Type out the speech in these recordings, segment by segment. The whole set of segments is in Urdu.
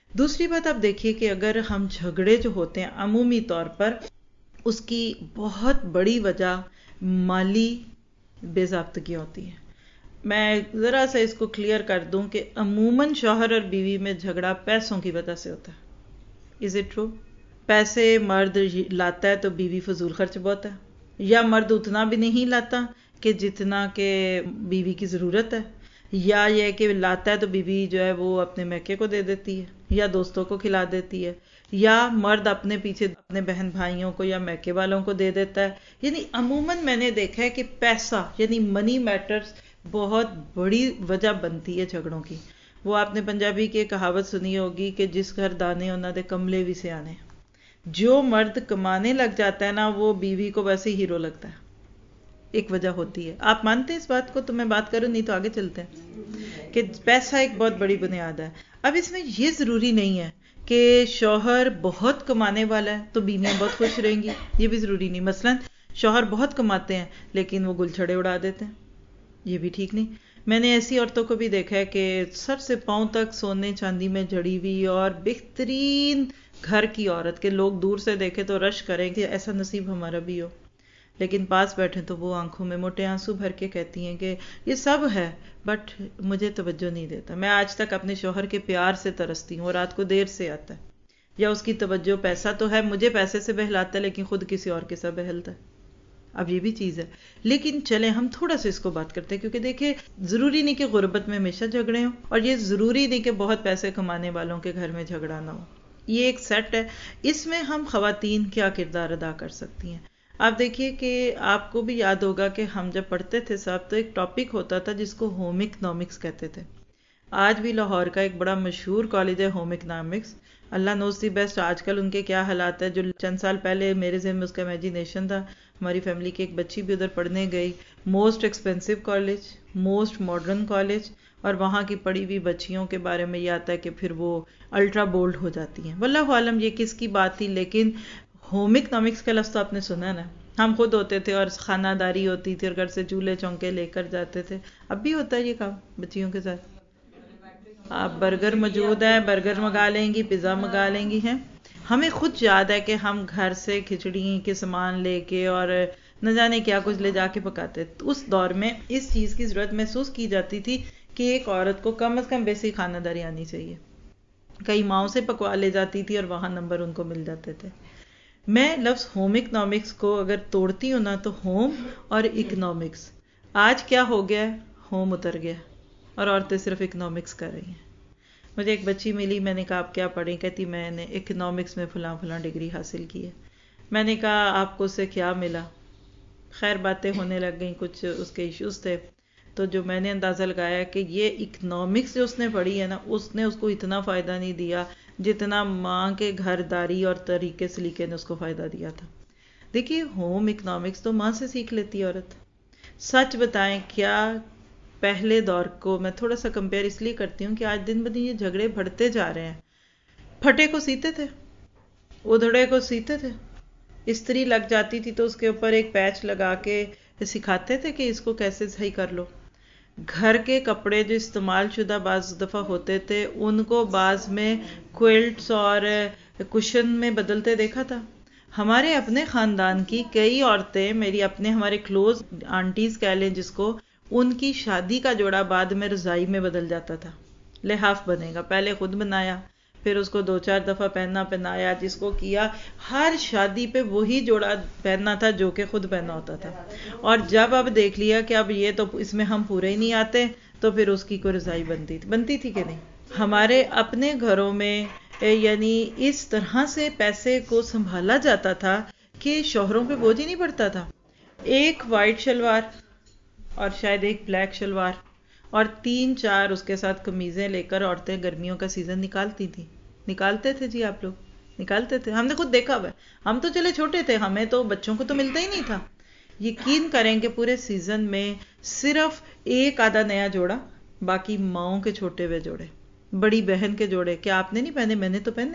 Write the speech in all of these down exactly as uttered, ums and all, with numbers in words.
دوسری بات آپ دیکھیے کہ اگر ہم جھگڑے جو ہوتے ہیں عمومی طور پر اس کی بہت بڑی وجہ مالی بے ضابطگی ہوتی ہے. میں ذرا سا اس کو کلیئر کر دوں کہ عموماً شوہر اور بیوی میں جھگڑا پیسوں کی وجہ سے ہوتا ہے. Is it true? پیسے مرد لاتا ہے تو بیوی فضول خرچ بہت ہے، یا مرد اتنا بھی نہیں لاتا کہ جتنا کہ بیوی کی ضرورت ہے، یا یہ کہ لاتا ہے تو بیوی جو ہے وہ اپنے میکے کو دے دیتی ہے یا دوستوں کو کھلا دیتی ہے، یا مرد اپنے پیچھے اپنے بہن بھائیوں کو یا میکے والوں کو دے دیتا ہے. یعنی عموماً میں نے دیکھا ہے کہ پیسہ یعنی منی میٹرز بہت بڑی وجہ بنتی ہے جھگڑوں کی. وہ آپ نے پنجابی کی ایک کہاوت سنی ہوگی کہ جس گھر دانے انہاں دے کملے بھی سے آنے. جو مرد کمانے لگ جاتا ہے نا وہ بیوی کو ویسے ہی ہیرو لگتا ہے. ایک وجہ ہوتی ہے. آپ مانتے ہیں اس بات کو؟ تو میں بات کروں، نہیں تو آگے چلتے ہیں کہ پیسہ ایک بہت بڑی بنیاد ہے. اب اس میں یہ ضروری نہیں ہے کہ شوہر بہت کمانے والا ہے تو بیویاں بہت خوش رہیں گی، یہ بھی ضروری نہیں. مثلا شوہر بہت کماتے ہیں لیکن وہ گل چھڑے اڑا دیتے ہیں، یہ بھی ٹھیک نہیں. میں نے ایسی عورتوں کو بھی دیکھا ہے کہ سر سے پاؤں تک سونے چاندی میں جڑی ہوئی اور بہترین گھر کی عورت کے لوگ دور سے دیکھے تو رش کریں کہ ایسا نصیب ہمارا بھی ہو، لیکن پاس بیٹھے تو وہ آنکھوں میں موٹے آنسو بھر کے کہتی ہیں کہ یہ سب ہے بٹ مجھے توجہ نہیں دیتا. میں آج تک اپنے شوہر کے پیار سے ترستی ہوں، رات کو دیر سے آتا ہے، یا اس کی توجہ، پیسہ تو ہے، مجھے پیسے سے بہلاتا ہے لیکن خود کسی اور کے ساتھ بہلتا ہے. اب یہ بھی چیز ہے. لیکن چلیں ہم تھوڑا سا اس کو بات کرتے ہیں، کیونکہ دیکھیں ضروری نہیں کہ غربت میں ہمیشہ جھگڑے ہوں، اور یہ ضروری نہیں کہ بہت پیسے کمانے والوں کے گھر میں جھگڑا نہ ہو. یہ ایک سیٹ ہے. اس میں ہم خواتین کیا کردار ادا کر سکتی ہیں؟ آپ دیکھیے کہ آپ کو بھی یاد ہوگا کہ ہم جب پڑھتے تھے صاحب تو ایک ٹاپک ہوتا تھا جس کو ہوم اکنامکس کہتے تھے. آج بھی لاہور کا ایک بڑا مشہور کالج ہے home economics. Allah knows the best آج کل ان کے کیا حالات ہے. جو چند سال پہلے میرے ذہن میں اس کا امیجینیشن تھا، ہماری فیملی کی ایک بچی بھی ادھر پڑھنے گئی. Most expensive college, most modern college, اور وہاں کی پڑھی ہوئی بچیوں کے بارے میں یہ آتا ہے کہ پھر وہ الٹرا بولڈ ہو جاتی ہیں. واللہ عالم یہ کس کی بات تھی، لیکن ہوم اکنامکس کا لفظ تو آپ نے سنا ہے نا. ہم خود ہوتے تھے اور خانہ داری ہوتی تھی اور گھر سے چولہے چونکے لے کر جاتے تھے. اب بھی ہوتا ہے یہ کام بچیوں کے ساتھ. آپ برگر موجود ہے، برگر منگا لیں گی، پیزا منگا لیں گی. ہیں ہمیں خود یاد ہے کہ ہم گھر سے کھچڑی کے سامان لے کے اور نہ جانے کیا کچھ لے جا کے پکاتے. اس دور میں اس چیز کی ضرورت محسوس کی جاتی تھی کہ ایک عورت کو کم از کم بیسک خانہ داری آنی چاہیے. کئی ماؤں سے پکوا لے جاتی تھی اور وہاں نمبر ان کو مل جاتے تھے. میں لفظ ہوم اکنامکس کو اگر توڑتی ہوں نا تو ہوم اور اکنامکس، آج کیا ہو گیا ہے، ہوم اتر گیا اور عورتیں صرف اکنامکس کر رہی ہیں. مجھے ایک بچی ملی، میں نے کہا آپ کیا پڑھی؟ کہتی میں نے اکنامکس میں فلاں فلاں ڈگری حاصل کی ہے. میں نے کہا آپ کو اس سے کیا ملا؟ خیر باتیں ہونے لگ گئیں، کچھ اس کے ایشوز تھے. تو جو میں نے اندازہ لگایا کہ یہ اکنامکس جو اس نے پڑھی ہے نا، اس نے اس کو اتنا فائدہ نہیں دیا جتنا ماں کے گھر داری اور طریقے سلیقے نے اس کو فائدہ دیا تھا. دیکھیے ہوم اکنامکس تو ماں سے سیکھ لیتی عورت. سچ بتائیں کیا پہلے دور کو میں تھوڑا سا کمپیئر اس لیے کرتی ہوں کہ آج دن بدن یہ جھگڑے بڑھتے جا رہے ہیں. پھٹے کو سیتے تھے، ادھڑے کو سیتے تھے، استری لگ جاتی تھی تو اس کے اوپر ایک پیچ لگا کے سکھاتے تھے کہ اس کو کیسے صحیح کر لو. گھر کے کپڑے جو استعمال شدہ بعض دفعہ ہوتے تھے ان کو بعض میں کوئلٹس اور کشن میں بدلتے دیکھا تھا. ہمارے اپنے خاندان کی کئی عورتیں، میری اپنے ہمارے کلوز آنٹیز کہہ لیں جس کو، ان کی شادی کا جوڑا بعد میں رضائی میں بدل جاتا تھا. لحاف بنے گا، پہلے خود بنایا پھر اس کو دو چار دفعہ پہننا پہنایا، جس کو کیا ہر شادی پہ وہی جوڑا پہننا تھا جو کہ خود پہنا ہوتا تھا. اور جب اب دیکھ لیا کہ اب یہ تو اس میں ہم پورے ہی نہیں آتے تو پھر اس کی کوئی رضائی بنتی تھی بنتی تھی کہ نہیں. ہمارے اپنے گھروں میں یعنی اس طرح سے پیسے کو سنبھالا جاتا تھا کہ شوہروں پہ بوجھ ہی نہیں پڑتا تھا. ایک وائٹ شلوار اور شاید ایک بلیک شلوار اور تین چار اس کے ساتھ قمیضیں لے کر عورتیں گرمیوں کا سیزن نکالتی تھیں. نکالتے تھے جی، آپ لوگ نکالتے تھے، ہم نے خود دیکھا ہوا ہے. ہم تو چلے چھوٹے تھے، ہمیں تو بچوں کو تو ملتا ہی نہیں تھا. یقین کریں کہ پورے سیزن میں صرف ایک آدھا نیا جوڑا، باقی ماؤں کے چھوٹے ہوئے جوڑے، بڑی بہن کے جوڑے. کیا آپ نے نہیں پہنے؟ میں نے تو پہنے.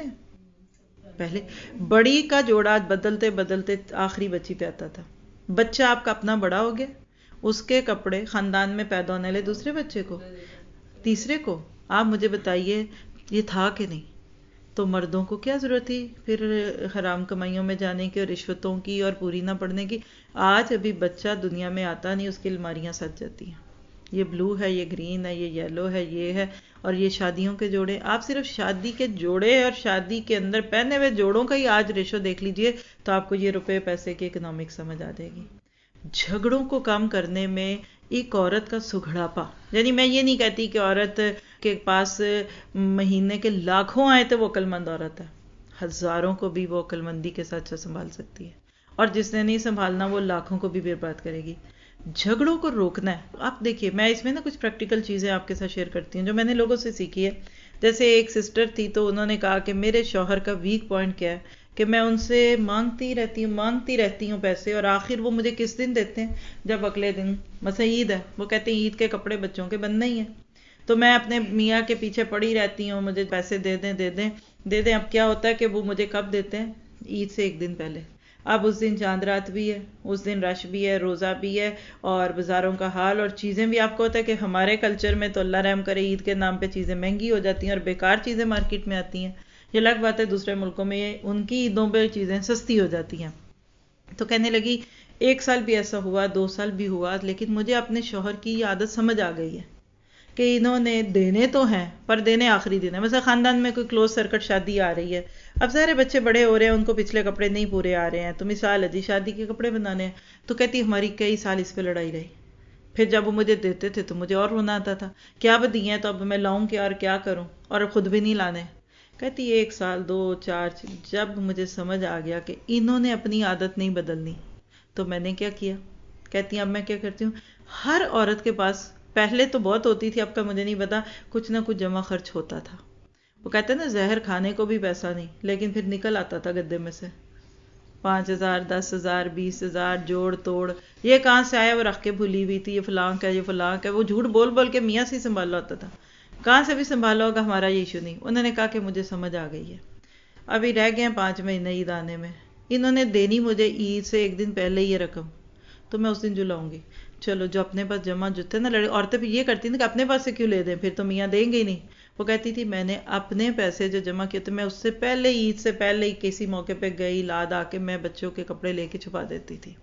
پہلے بڑی کا جوڑا بدلتے بدلتے آخری بچی پہ آتا تھا. بچہ آپ کا اپنا بڑا ہو گیا، اس کے کپڑے خاندان میں پیدا ہونے لے دوسرے بچے کو، تیسرے کو. آپ مجھے بتائیے یہ تھا کہ نہیں؟ تو مردوں کو کیا ضرورت تھی پھر حرام کمائیوں میں جانے کی اور رشوتوں کی اور پوری نہ پڑنے کی. آج ابھی بچہ دنیا میں آتا نہیں اس کی الماریاں سج جاتی ہیں. یہ بلو ہے، یہ گرین ہے، یہ یلو ہے، یہ ہے. اور یہ شادیوں کے جوڑے، آپ صرف شادی کے جوڑے اور شادی کے اندر پہنے ہوئے جوڑوں کا ہی آج ریشو دیکھ لیجئے تو آپ کو یہ روپے پیسے کی اکنامک سمجھ آ جائے گی. جھگڑوں کو کم کرنے میں ایک عورت کا سگھڑاپا، یعنی میں یہ نہیں کہتی کہ عورت کے پاس مہینے کے لاکھوں آئے تو وہ عقل مند عورت ہے. ہزاروں کو بھی وہ عقل مندی کے ساتھ سنبھال سکتی ہے، اور جس نے نہیں سنبھالنا وہ لاکھوں کو بھی برباد کرے گی. جھگڑوں کو روکنا ہے. آپ دیکھیے میں اس میں نا کچھ پریکٹیکل چیزیں آپ کے ساتھ شیئر کرتی ہوں جو میں نے لوگوں سے سیکھی ہے. جیسے ایک سسٹر تھی تو انہوں نے کہا کہ میرے شوہر کا ویک پوائنٹ کیا ہے کہ میں ان سے مانگتی رہتی ہوں مانگتی رہتی ہوں پیسے، اور آخر وہ مجھے کس دن دیتے ہیں؟ جب اگلے دن مثلا عید ہے، وہ کہتے ہیں عید کے کپڑے بچوں کے بننے ہی ہیں. تو میں اپنے میاں کے پیچھے پڑی رہتی ہوں مجھے پیسے دے دیں دے دیں دے دیں. اب کیا ہوتا ہے کہ وہ مجھے کب دیتے ہیں؟ عید سے ایک دن پہلے. اب اس دن چاند رات بھی ہے، اس دن رش بھی ہے، روزہ بھی ہے، اور بازاروں کا حال اور چیزیں بھی. آپ کو ہوتا ہے کہ ہمارے کلچر میں تو اللہ رحم کرے عید کے نام پہ چیزیں مہنگی ہو جاتی ہیں اور بیکار چیزیں مارکیٹ میں آتی ہیں. یہ الگ بات ہے دوسرے ملکوں میں ان کی عیدوں پہ چیزیں سستی ہو جاتی ہیں. تو کہنے لگی ایک سال بھی ایسا ہوا، دو سال بھی ہوا، لیکن مجھے اپنے شوہر کی یہ عادت سمجھ آ گئی ہے کہ انہوں نے دینے تو ہیں پر دینے آخری دن ہے. مثلا خاندان میں کوئی کلوز سرکٹ شادی آ رہی ہے، اب سارے بچے بڑے ہو رہے ہیں، ان کو پچھلے کپڑے نہیں پورے آ رہے ہیں، تو مثال ہے جی شادی کے کپڑے بنانے ہیں. تو کہتی ہماری کئی سال اس پہ لڑائی رہی. پھر جب وہ مجھے دیتے تھے تو مجھے اور رونا آتا تھا کہ اب دیے ہیں تو اب میں لاؤں کیا اور کیا کروں، اور خود بھی نہیں لانے. کہتی ایک سال دو چار، جب مجھے سمجھ آ گیا کہ انہوں نے اپنی عادت نہیں بدلنی تو میں نے کیا کیا. کہتی ہیں اب میں کیا کرتی ہوں، ہر عورت کے پاس پہلے تو بہت ہوتی تھی، اب کا مجھے نہیں پتا، کچھ نہ کچھ جمع خرچ ہوتا تھا. وہ کہتے ہیں نا زہر کھانے کو بھی پیسہ نہیں، لیکن پھر نکل آتا تھا گدے میں سے پانچ ہزار دس ہزار بیس ہزار جوڑ توڑ. یہ کہاں سے آیا وہ رکھ کے بھولی ہوئی تھی، یہ فلاں کا یہ فلاں کا. وہ جھوٹ بول بول کے میاں سے سنبھالا ہوتا تھا، کہاں سے بھی سنبھالا ہوگا، ہمارا یہ ایشو نہیں. انہوں نے کہا کہ مجھے سمجھ آ گئی ہے، ابھی رہ گئے ہیں پانچ مہینے عید آنے میں، انہوں نے دینی مجھے عید سے ایک دن پہلے یہ رقم، تو میں اس دن جو لاؤں گی. چلو جو اپنے پاس جمع جتے نا لڑے عورتیں بھی یہ کرتی نا کہ اپنے پاس سے کیوں لے دیں، پھر تو میاں دیں گے ہی نہیں. وہ کہتی تھی میں نے اپنے پیسے جو جمع کیے تو میں اس سے پہلے عید سے پہلے ہی کسی موقع پہ گئی لاد آ کے میں بچوں کے کپڑے لے کے چھپا دیتی تھی.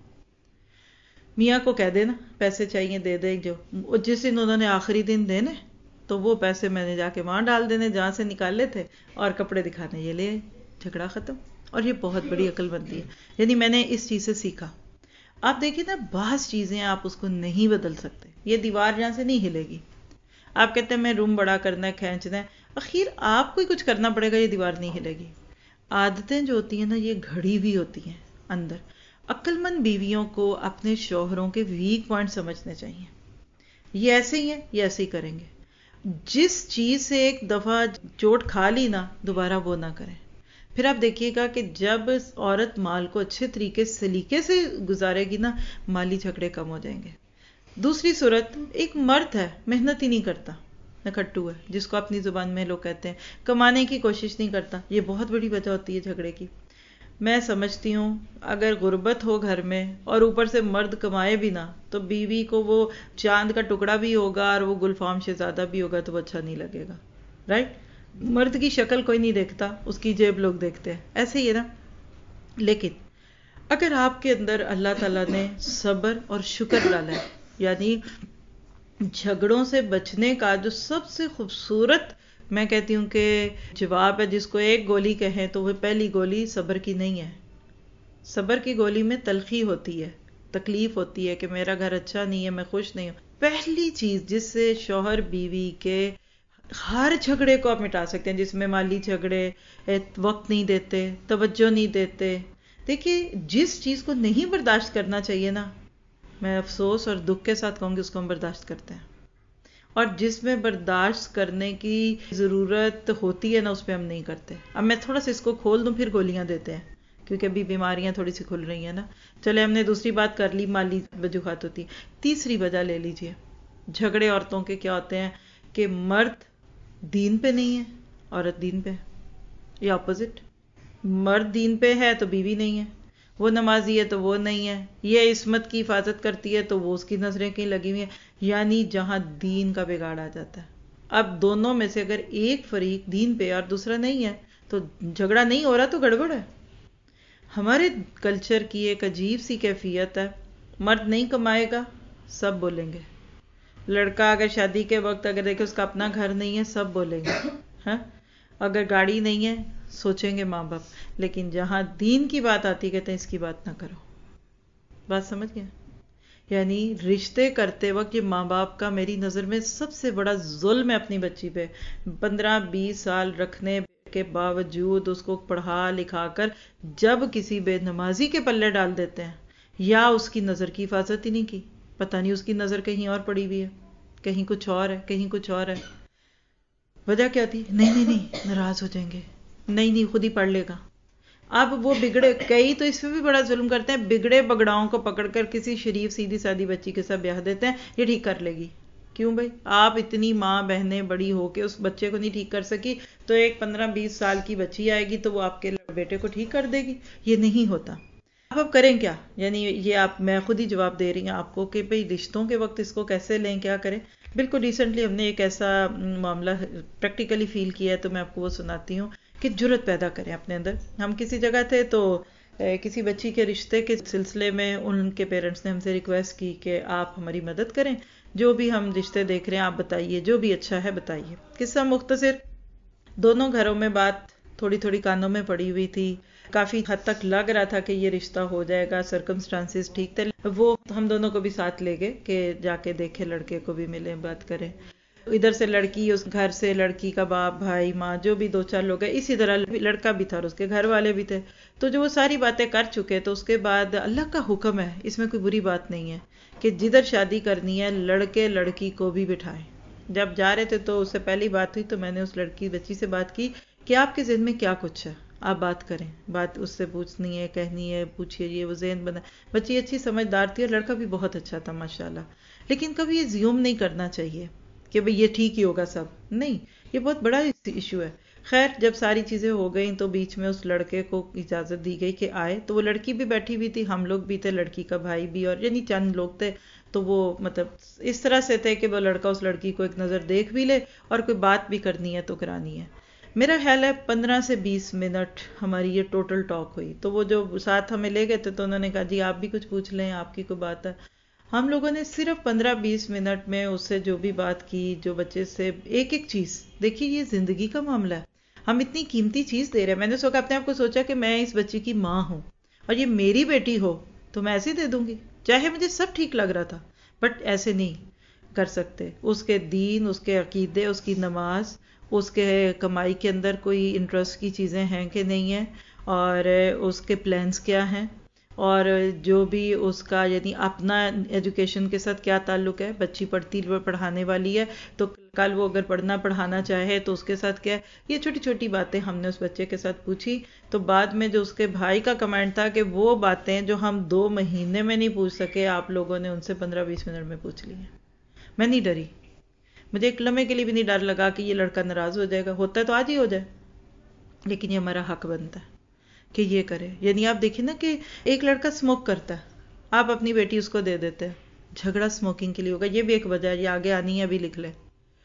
میاں کو کہہ دینا پیسے چاہیے دے دیں، جو جس دن انہوں نے آخری دن دینے تو وہ پیسے میں نے جا کے وہاں ڈال دینے جہاں سے نکالے تھے، اور کپڑے دکھانے یہ لے، جھگڑا ختم. اور یہ بہت بڑی عقل بنتی ہے، یعنی میں نے اس چیز سے سیکھا. آپ دیکھیں نا بعض چیزیں آپ اس کو نہیں بدل سکتے، یہ دیوار جہاں سے نہیں ہلے گی. آپ کہتے ہیں میں روم بڑا کرنا ہے کھینچنا ہے، اخیر آپ کو ہی کچھ کرنا پڑے گا، یہ دیوار نہیں ہلے گی. عادتیں جو ہوتی ہیں نا یہ گھڑی بھی ہوتی ہیں اندر. عقل مند بیویوں کو اپنے شوہروں کے ویک پوائنٹ سمجھنے چاہیے. یہ ایسے ہی ہیں، یہ ایسے ہی کریں گے. جس چیز سے ایک دفعہ چوٹ کھا لی نا دوبارہ وہ نہ کریں. پھر آپ دیکھیے گا کہ جب عورت مال کو اچھے طریقے سلیقے سے گزارے گی نا مالی جھگڑے کم ہو جائیں گے. دوسری صورت، ایک مرد ہے محنت ہی نہیں کرتا، نکھٹو ہے جس کو اپنی زبان میں لوگ کہتے ہیں، کمانے کی کوشش نہیں کرتا، یہ بہت بڑی وجہ ہوتی ہے جھگڑے کی. میں سمجھتی ہوں اگر غربت ہو گھر میں اور اوپر سے مرد کمائے بھی نہ تو بیوی کو وہ چاند کا ٹکڑا بھی ہوگا اور وہ گلفام شہزادہ بھی ہوگا تو وہ اچھا نہیں لگے گا. رائٹ؟ مرد کی شکل کوئی نہیں دیکھتا، اس کی جیب لوگ دیکھتے ہیں، ایسے ہی ہے نا. لیکن اگر آپ کے اندر اللہ تعالیٰ نے صبر اور شکر ڈالا ہے، یعنی جھگڑوں سے بچنے کا جو سب سے خوبصورت میں کہتی ہوں کہ جواب ہے، جس کو ایک گولی کہیں تو وہ پہلی گولی صبر کی نہیں ہے. صبر کی گولی میں تلخی ہوتی ہے، تکلیف ہوتی ہے کہ میرا گھر اچھا نہیں ہے، میں خوش نہیں ہوں. پہلی چیز جس سے شوہر بیوی کے ہر جھگڑے کو آپ مٹا سکتے ہیں، جس میں مالی جھگڑے، وقت نہیں دیتے، توجہ نہیں دیتے. دیکھیے جس چیز کو نہیں برداشت کرنا چاہیے نا، میں افسوس اور دکھ کے ساتھ کہوں گی اس کو ہم برداشت کرتے ہیں، اور جس میں برداشت کرنے کی ضرورت ہوتی ہے نا اس پہ ہم نہیں کرتے. اب میں تھوڑا سا اس کو کھول دوں پھر گولیاں دیتے ہیں کیونکہ ابھی بیماریاں تھوڑی سی کھل رہی ہیں نا. چلے ہم نے دوسری بات کر لی، مالی وجوہات ہوتی. تیسری وجہ لے لیجئے، جھگڑے عورتوں کے کیا ہوتے ہیں کہ مرد دین پہ نہیں ہے، عورت دین پہ ہے، یا اپوزٹ. مرد دین پہ ہے تو بیوی نہیں ہے، وہ نمازی ہے تو وہ نہیں ہے، یہ عصمت کی حفاظت کرتی ہے تو وہ اس کی نظریں کہیں لگی ہوئی ہیں. یعنی جہاں دین کا بگاڑ آ جاتا ہے. اب دونوں میں سے اگر ایک فریق دین پہ اور دوسرا نہیں ہے تو جھگڑا نہیں ہو رہا تو گڑبڑ ہے. ہمارے کلچر کی ایک عجیب سی کیفیت ہے، مرد نہیں کمائے گا سب بولیں گے. لڑکا اگر شادی کے وقت اگر دیکھے اس کا اپنا گھر نہیں ہے سب بولیں گے. ہاں، اگر گاڑی نہیں ہے سوچیں گے ماں باپ. لیکن جہاں دین کی بات آتی کہتے ہیں اس کی بات نہ کرو. بات سمجھ گئے؟ یعنی رشتے کرتے وقت یہ ماں باپ کا میری نظر میں سب سے بڑا ظلم ہے اپنی بچی پہ. پندرہ بیس سال رکھنے کے باوجود اس کو پڑھا لکھا کر جب کسی بے نمازی کے پلے ڈال دیتے ہیں، یا اس کی نظر کی حفاظت ہی نہیں کی، پتہ نہیں اس کی نظر کہیں اور پڑی ہوئی ہے، کہیں کچھ اور ہے، کہیں کچھ اور ہے. وجہ کیا تھی؟ نہیں نہیں نہیں ناراض ہو جائیں گے، نہیں نہیں خود ہی پڑھ لے گا. اب وہ بگڑے، کئی تو اس میں بھی بڑا ظلم کرتے ہیں، بگڑے بگڑاؤں کو پکڑ کر کسی شریف سیدھی سادی بچی کے ساتھ بیاہ دیتے ہیں، یہ ٹھیک کر لے گی. کیوں بھائی؟ آپ اتنی ماں بہنیں بڑی ہو کے اس بچے کو نہیں ٹھیک کر سکی تو ایک پندرہ بیس سال کی بچی آئے گی تو وہ آپ کے بیٹے کو ٹھیک کر دے گی؟ یہ نہیں ہوتا. اب آپ کریں کیا؟ یعنی یہ آپ، میں خود ہی جواب دے رہی ہوں آپ کو کہ بھئی رشتوں کے وقت اس کو کیسے لیں، کیا کریں. بالکل ریسنٹلی ہم نے ایک ایسا معاملہ پریکٹیکلی فیل کیا ہے تو میں آپ کو وہ سناتی ہوں کہ جرت پیدا کریں اپنے اندر. ہم کسی جگہ تھے تو کسی بچی کے رشتے کے سلسلے میں ان کے پیرنٹس نے ہم سے ریکویسٹ کی کہ آپ ہماری مدد کریں، جو بھی ہم رشتے دیکھ رہے ہیں آپ بتائیے، جو بھی اچھا ہے بتائیے. قصہ مختصر، دونوں گھروں میں بات تھوڑی تھوڑی کانوں میں پڑی ہوئی تھی، کافی حد تک لگ رہا تھا کہ یہ رشتہ ہو جائے گا، سرکمسٹانسز ٹھیک تھے. وہ ہم دونوں کو بھی ساتھ لے گئے کہ جا کے دیکھے، لڑکے کو بھی ملیں، بات کریں. ادھر سے لڑکی، اس گھر سے لڑکی کا باپ بھائی ماں جو بھی دو چار لوگ ہیں، اسی طرح لڑکا بھی تھا اور اس کے گھر والے بھی تھے. تو جو وہ ساری باتیں کر چکے تو اس کے بعد اللہ کا حکم ہے، اس میں کوئی بری بات نہیں ہے کہ جدھر شادی کرنی ہے لڑکے لڑکی کو بھی بٹھائیں. جب جا رہے تھے تو اس سے پہلی بات ہوئی تو میں نے اس لڑکی بچی سے بات کی کہ آپ کے ذہن میں کیا کچھ ہے، آپ بات کریں. بات اس سے پوچھنی ہے، کہنی ہے، پوچھئے. یہ وہ ذہن بنا. بچی اچھی سمجھدار تھی اور لڑکا بھی بہت اچھا تھا ماشاءاللہ. لیکن کبھی یہ زیوم نہیں کرنا چاہیے کہ بھئی یہ ٹھیک ہی ہوگا سب. نہیں، یہ بہت بڑا ایشو ہے. خیر جب ساری چیزیں ہو گئیں تو بیچ میں اس لڑکے کو اجازت دی گئی کہ آئے. تو وہ لڑکی بھی بیٹھی ہوئی تھی، ہم لوگ بھی تھے، لڑکی کا بھائی بھی، اور یعنی چند لوگ تھے. تو وہ مطلب اس طرح سے تھے کہ وہ لڑکا اس لڑکی کو ایک نظر دیکھ بھی لے اور کوئی بات بھی کرنی ہے تو کرانی ہے. میرا خیال ہے پندرہ سے بیس منٹ ہماری یہ ٹوٹل ٹاک ہوئی. تو وہ جو ساتھ ہمیں لے گئے تھے تو انہوں نے کہا جی آپ بھی کچھ پوچھ لیں، آپ کی کوئی بات ہے. ہم لوگوں نے صرف پندرہ بیس منٹ میں اس سے جو بھی بات کی، جو بچے سے ایک ایک چیز، دیکھیے یہ زندگی کا معاملہ ہے، ہم اتنی قیمتی چیز دے رہے ہیں. میں نے سوچا اپنے آپ کو سوچا کہ میں اس بچی کی ماں ہوں اور یہ میری بیٹی ہو تو میں ایسے ہی دے دوں گی، چاہے مجھے سب ٹھیک لگ رہا تھا بٹ ایسے نہیں کر سکتے. اس کے دین، اس کے عقیدے، اس کی نماز، اس کے کمائی کے اندر کوئی انٹرسٹ کی چیزیں ہیں کہ نہیں ہیں، اور اس کے پلانز کیا ہیں، اور جو بھی اس کا یعنی اپنا ایجوکیشن کے ساتھ کیا تعلق ہے. بچی پڑھتی پڑھانے والی ہے تو کل وہ اگر پڑھنا پڑھانا چاہے تو اس کے ساتھ کیا ہے. یہ چھوٹی چھوٹی باتیں ہم نے اس بچے کے ساتھ پوچھی. تو بعد میں جو اس کے بھائی کا کمنٹ تھا کہ وہ باتیں جو ہم دو مہینے میں نہیں پوچھ سکے آپ لوگوں نے ان سے پندرہ بیس منٹ میں پوچھ لی ہیں. میں نہیں ڈری، مجھے ایک لمحے کے لیے بھی نہیں ڈر لگا کہ یہ لڑکا ناراض ہو جائے گا. ہوتا ہے تو آج ہی ہو جائے، لیکن یہ ہمارا حق بنتا ہے کہ یہ کرے. یعنی آپ دیکھیں نا کہ ایک لڑکا سموک کرتا ہے، آپ اپنی بیٹی اس کو دے دیتے ہیں، جھگڑا سموکنگ کے لیے ہوگا. یہ بھی ایک وجہ ہے، یہ آگے آنی ہے، ابھی لکھ لیں.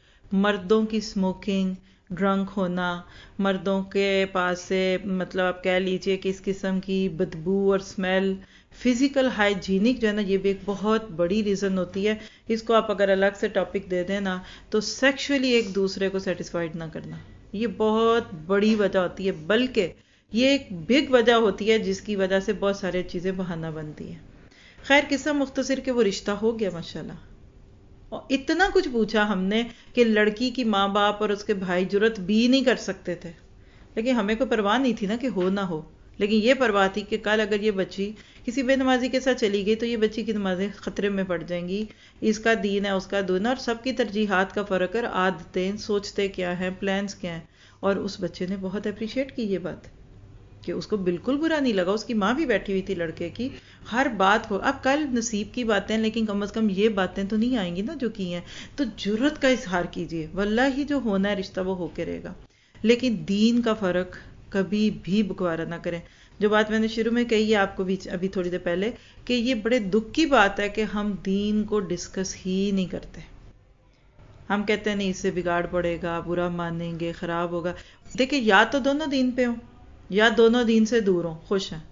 مردوں کی سموکنگ، ڈرنک ہونا، مردوں کے پاس سے مطلب آپ کہہ لیجئے کہ اس قسم کی بدبو اور سمیل، فزیکل ہائیجینک جو ہے نا، یہ بھی ایک بہت بڑی ریزن ہوتی ہے. اس کو آپ اگر الگ سے ٹاپک دے دیں نا تو سیکشولی ایک دوسرے کو سیٹسفائیڈ نہ کرنا، یہ بہت بڑی وجہ ہوتی ہے. بلکہ یہ ایک بگ وجہ ہوتی ہے جس کی وجہ سے بہت سارے چیزیں بہانہ بنتی ہیں. خیر قصہ مختصر کہ وہ رشتہ ہو گیا ماشاءاللہ. اور اتنا کچھ پوچھا ہم نے کہ لڑکی کی ماں باپ اور اس کے بھائی جرت بھی نہیں کر سکتے تھے. لیکن ہمیں کوئی پرواہ نہیں تھی نا کہ ہو نہ ہو، لیکن یہ پرواہ تھی کہ کل اگر یہ بچی کسی بے نمازی کے ساتھ چلی گئی تو یہ بچی کی نمازیں خطرے میں پڑ جائیں گی. اس کا دین ہے، اس کا دین ہے، اور سب کی ترجیحات کا فرق ہے، عادتیں، سوچتے کیا ہیں، پلانز کیا ہیں. اور اس بچے نے بہت اپریشیٹ کی یہ بات کہ اس کو بالکل برا نہیں لگا. اس کی ماں بھی بیٹھی ہوئی تھی لڑکے کی، ہر بات کو. اب کل نصیب کی باتیں، لیکن کم از کم یہ باتیں تو نہیں آئیں گی نا جو کی ہیں. تو جرت کا اظہار کیجئے، واللہ جو ہونا ہے رشتہ وہ ہو کے رہے گا. لیکن دین کا فرق کبھی بھی بکوارا نہ کریں. جو بات میں نے شروع میں کہی ہے آپ کو بھی ابھی تھوڑی دیر پہلے کہ یہ بڑے دکھ کی بات ہے کہ ہم دین کو ڈسکس ہی نہیں کرتے. ہم کہتے ہیں نہیں اس سے بگاڑ پڑے گا، برا مانیں گے، خراب ہوگا. دیکھیں یا تو دونوں دین پہ ہوں یا دونوں دین سے دور ہوں، خوش ہیں.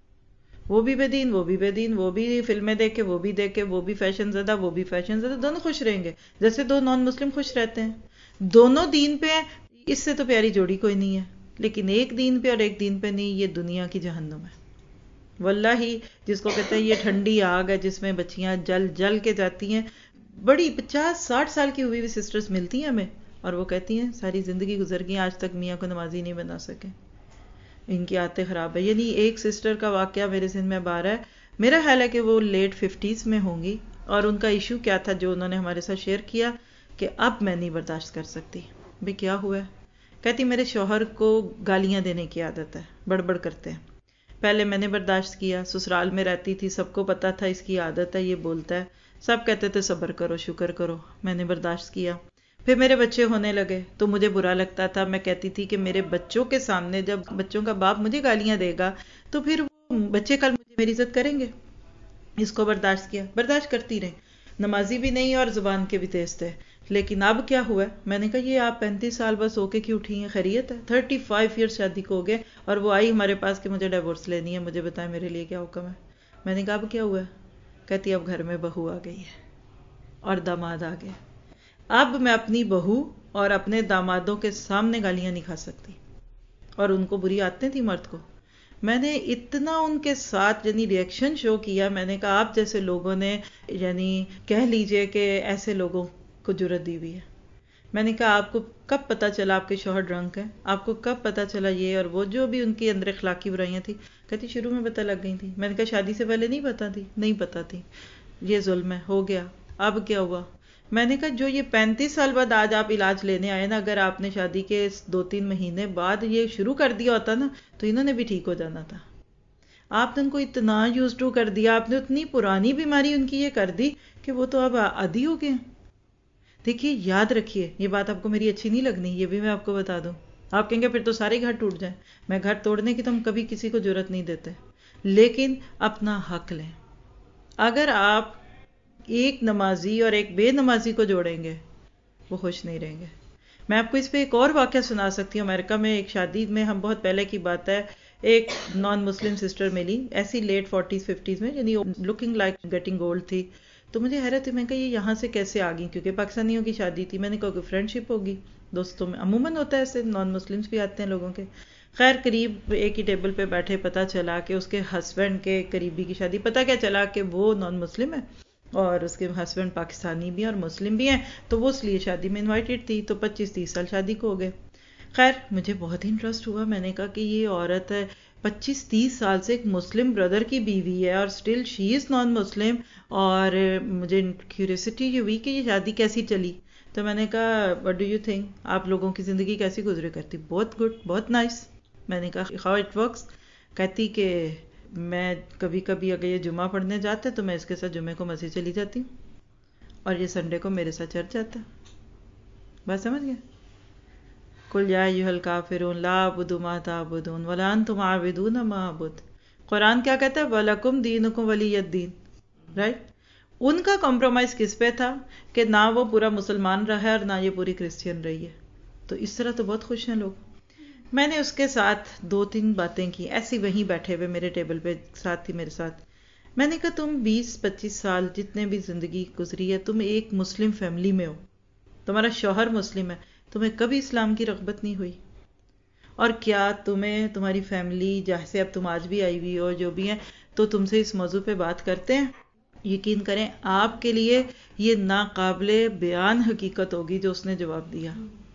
وہ بھی بے دین وہ بھی بے دین، وہ بھی فلمیں دیکھے وہ بھی دیکھے، وہ بھی فیشن زدہ وہ بھی فیشن زدہ، دونوں خوش رہیں گے جیسے دو نان مسلم خوش رہتے ہیں. دونوں دین پہ ہیں، اس سے تو پیاری جوڑی کوئی نہیں ہے. لیکن ایک دین پہ اور ایک دین پہ نہیں، یہ دنیا کی جہنم ہے. واللہ ہی جس کو کہتے ہیں یہ ٹھنڈی آگ ہے جس میں بچیاں جل جل کے جاتی ہیں. بڑی پچاس ساٹھ سال کی ہوئی ہوئی سسٹرز ملتی ہیں ہمیں اور وہ کہتی ہیں ساری زندگی گزر گئی آج تک میاں کو نمازی نہیں بنا سکے، ان کی عادتیں خراب ہے. یعنی ایک سسٹر کا واقعہ میرے ذہن میں بار ہے، میرا خیال ہے کہ وہ لیٹ ففٹیز میں ہوں گی، اور ان کا ایشو کیا تھا جو انہوں نے ہمارے ساتھ شیئر کیا کہ اب میں نہیں برداشت کر سکتی. بھئی کیا ہوا ہے؟ کہتی میرے شوہر کو گالیاں دینے کی عادت ہے، بڑبڑ کرتے ہیں. پہلے میں نے برداشت کیا، سسرال میں رہتی تھی، سب کو پتا تھا اس کی عادت ہے، یہ بولتا ہے، سب کہتے تھے صبر کرو شکر کرو، میں نے برداشت کیا. پھر میرے بچے ہونے لگے تو مجھے برا لگتا تھا، میں کہتی تھی کہ میرے بچوں کے سامنے جب بچوں کا باپ مجھے گالیاں دے گا تو پھر وہ بچے کل مجھے میری عزت کریں گے. اس کو برداشت کیا، برداشت کرتی رہی، نمازی بھی نہیں اور زبان کے بھی تیز تھے. لیکن اب کیا ہوا ہے؟ میں نے کہا یہ آپ پینتیس سال بس ہو کے کیوں اٹھی ہیں؟ خیریت ہے؟ تھرٹی فائیو ایئرس شادی کو ہو گئے اور وہ آئی ہمارے پاس کہ مجھے ڈیورس لینی ہے، مجھے بتائیں میرے لیے کیا حکم ہے. میں نے کہا اب کیا ہوا ہے؟ کہتی اب گھر میں بہو آ گئی ہے اور داماد آ گئے، اب میں اپنی بہو اور اپنے دامادوں کے سامنے گالیاں نہیں کھا سکتی. اور ان کو بری عادتیں تھی مرد کو. میں نے اتنا ان کے ساتھ یعنی ریئیکشن شو کیا، میں نے کہا آپ جیسے لوگوں نے یعنی کہہ لیجئے کہ ایسے لوگوں کو جرأت دی ہوئی ہے. میں نے کہا آپ کو کب پتا چلا آپ کے شوہر ڈرنک ہیں؟ آپ کو کب پتا چلا یہ اور وہ جو بھی ان کی اندر اخلاقی برائیاں تھی؟ کہتی شروع میں پتا لگ گئی تھی. میں نے کہا شادی سے پہلے نہیں پتا تھی؟ نہیں پتا تھی. یہ ظلم ہے، ہو گیا. اب کیا ہوا؟ میں نے کہا جو یہ پینتیس سال بعد آج آپ علاج لینے آئے نا، اگر آپ نے شادی کے دو تین مہینے بعد یہ شروع کر دیا ہوتا نا تو انہوں نے بھی ٹھیک ہو جانا تھا. آپ نے ان کو اتنا یوز ٹو کر دیا، آپ نے اتنی پرانی بیماری ان کی یہ کر دی کہ وہ تو اب عادی ہو گئے. دیکھیے یاد رکھیے، یہ بات آپ کو میری اچھی نہیں لگنی، یہ بھی میں آپ کو بتا دوں. آپ کہیں گے پھر تو سارے گھر ٹوٹ جائیں. میں گھر توڑنے کی تو ہم کبھی کسی کو جرأت نہیں دیتے، لیکن اپنا حق لیں. اگر آپ ایک نمازی اور ایک بے نمازی کو جوڑیں گے وہ خوش نہیں رہیں گے. میں آپ کو اس پہ ایک اور واقعہ سنا سکتی ہوں. امریکہ میں ایک شادی میں، ہم بہت پہلے کی بات ہے، ایک نان مسلم سسٹر ملی ایسی لیٹ فورٹیز ففٹیز میں، یعنی لکنگ لائک گیٹنگ اولڈ تھی. تو مجھے حیرت ہوئی، میں کہا یہ یہاں سے کیسے آ گئی؟ کیونکہ پاکستانیوں کی شادی تھی. میں نے کہا کہ فرینڈ شپ ہوگی دوستوں میں، عموماً ہوتا ہے ایسے، نان مسلمس بھی آتے ہیں لوگوں کے. خیر قریب ایک ہی ٹیبل پہ بیٹھے پتا چلا کہ اس کے ہسبینڈ کے قریبی کی شادی. پتا کیا چلا کہ وہ نان مسلم ہے اور اس کے ہسبینڈ پاکستانی بھی ہیں اور مسلم بھی ہیں، تو وہ اس لیے شادی میں انوائٹڈ تھی. تو پچیس تیس سال شادی کو ہو گئے. خیر مجھے بہت انٹرسٹ ہوا. میں نے کہا کہ یہ عورت ہے پچیس تیس سال سے ایک مسلم بردر کی بیوی ہے اور اسٹل شی از نان مسلم، اور مجھے کیوریوسٹی یہ ہوئی کہ یہ شادی کیسی چلی. تو میں نے کہا وٹ ڈو یو تھنک، آپ لوگوں کی زندگی کیسی گزرے؟ کرتی بہت گڈ، بہت نائس. میں نے کہا ہاؤ اٹ ورکس؟ کہتی کہ میں کبھی کبھی اگر یہ جمعہ پڑھنے جاتا ہے تو میں اس کے ساتھ جمعے کو مسجد چلی جاتی ہوں اور یہ سنڈے کو میرے ساتھ چرچ جاتا ہے. بات سمجھ گئے؟ قل یا ایھا الکافرون لا اعبد ما تعبدون ولا انتم عابدون ما اعبد. قرآن کیا کہتا ہے؟ وَلَكُمْ دِينُكُمْ وَلِيَ الدِّينِ. رائٹ. ان کا کمپرومائز کس پہ تھا کہ نہ وہ پورا مسلمان رہا ہے اور نہ یہ پوری کرسچین رہی ہے. تو اس طرح تو بہت خوش ہیں لوگ. میں نے اس کے ساتھ دو تین باتیں کی ایسی، وہیں بیٹھے ہوئے میرے ٹیبل پہ ساتھ تھی میرے ساتھ. میں نے کہا تم بیس پچیس سال جتنے بھی زندگی گزری ہے، تم ایک مسلم فیملی میں ہو، تمہارا شوہر مسلم ہے، تمہیں کبھی اسلام کی رغبت نہیں ہوئی؟ اور کیا تمہیں تمہاری فیملی جیسے اب تم آج بھی آئی ہوئی ہو جو بھی ہیں تو تم سے اس موضوع پہ بات کرتے ہیں؟ یقین کریں آپ کے لیے یہ ناقابل بیان حقیقت ہوگی جو اس نے جواب دیا.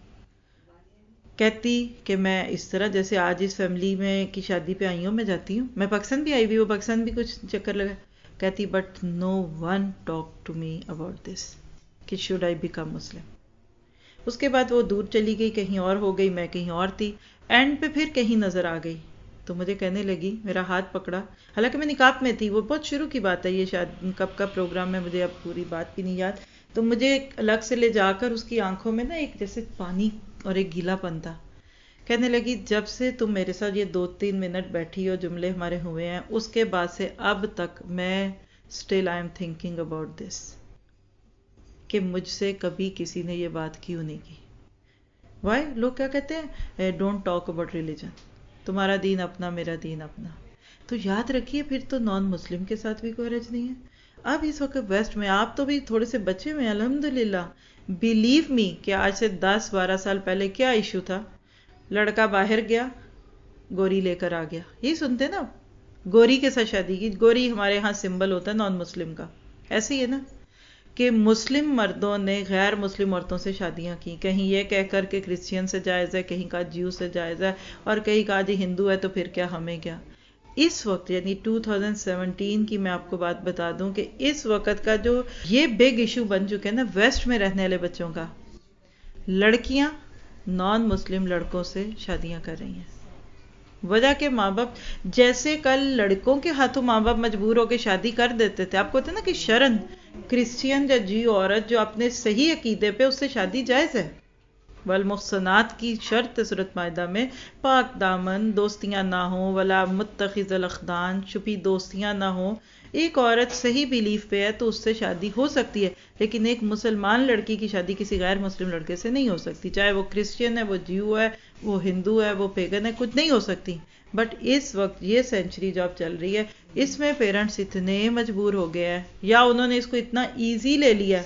کہتی کہ میں اس طرح جیسے آج اس فیملی میں کی شادی پہ آئی ہوں، میں جاتی ہوں، میں پاکستان بھی آئی ہوئی ہوں، پاکستان بھی کچھ چکر لگا. کہتی but no one talk to me about this کہ شوڈ آئی بیکم مسلم. اس کے بعد وہ دور چلی گئی، کہیں اور ہو گئی، میں کہیں اور تھی. اینڈ پہ پھر کہیں نظر آ گئی تو مجھے کہنے لگی، میرا ہاتھ پکڑا، حالانکہ میں نقاب میں تھی، وہ بہت شروع کی بات ہے، یہ شاید کب کا پروگرام ہے مجھے اب پوری بات بھی نہیں یاد. تو مجھے الگ سے لے جا کر اس کی آنکھوں میں نا ایک جیسے پانی اور ایک گیلا پن تھا. کہنے لگی جب سے تم میرے ساتھ یہ دو تین منٹ بیٹھی ہو، جملے ہمارے ہوئے ہیں، اس کے بعد سے اب تک میں still I am thinking about this. کہ مجھ سے کبھی کسی نے یہ بات کیوں نہیں کی. وائی؟ لوگ کیا کہتے ہیں؟ Don't talk about religion. تمہارا دین اپنا، میرا دین اپنا. تو یاد رکھیے پھر تو نان مسلم کے ساتھ بھی کوئی حرج نہیں ہے. اب اس وقت ویسٹ میں آپ تو بھی تھوڑے سے بچے ہوئے ہیں الحمدللہ. بلیو می کہ آج سے دس بارہ سال پہلے کیا ایشو تھا؟ لڑکا باہر گیا، گوری لے کر آ گیا. یہی سنتے نا، گوری کے ساتھ شادی کی. گوری ہمارے ہاں سمبل ہوتا ہے نان مسلم کا. ایسے ہی ہے نا کہ مسلم مردوں نے غیر مسلم عورتوں سے شادیاں کی. کہیں یہ کہہ کر کہ کرسچین سے جائز ہے، کہیں کہا جیو سے جائز ہے، اور کہیں کہا جی ہندو ہے تو پھر کیا ہمیں کیا. اس وقت یعنی دو ہزار سترہ کی میں آپ کو بات بتا دوں کہ اس وقت کا جو یہ بگ ایشو بن چکے ہیں نا ویسٹ میں رہنے والے بچوں کا، لڑکیاں نان مسلم لڑکوں سے شادیاں کر رہی ہیں. وجہ کہ ماں باپ جیسے کل لڑکوں کے ہاتھوں ماں باپ مجبور ہو کے شادی کر دیتے تھے. آپ کو ہوتا ہے نا کہ شرن کرسچین یا جی عورت جو اپنے صحیح عقیدے پہ اس سے شادی جائز ہے. والمحصنات کی شرط سورۃ مائدہ میں پاک دامن، دوستیاں نہ ہوں، ولا متخذ الاخدان، چھپی دوستیاں نہ ہوں. ایک عورت صحیح بیلیف پہ ہے تو اس سے شادی ہو سکتی ہے، لیکن ایک مسلمان لڑکی کی شادی کسی غیر مسلم لڑکے سے نہیں ہو سکتی، چاہے وہ کرسچین ہے، وہ جیو ہے، وہ ہندو ہے، وہ پیگن ہے، کچھ نہیں ہو سکتی. بٹ اس وقت یہ سینچری جو اب چل رہی ہے اس میں پیرنٹس اتنے مجبور ہو گئے ہیں یا انہوں نے اس کو اتنا ایزی لے لیا،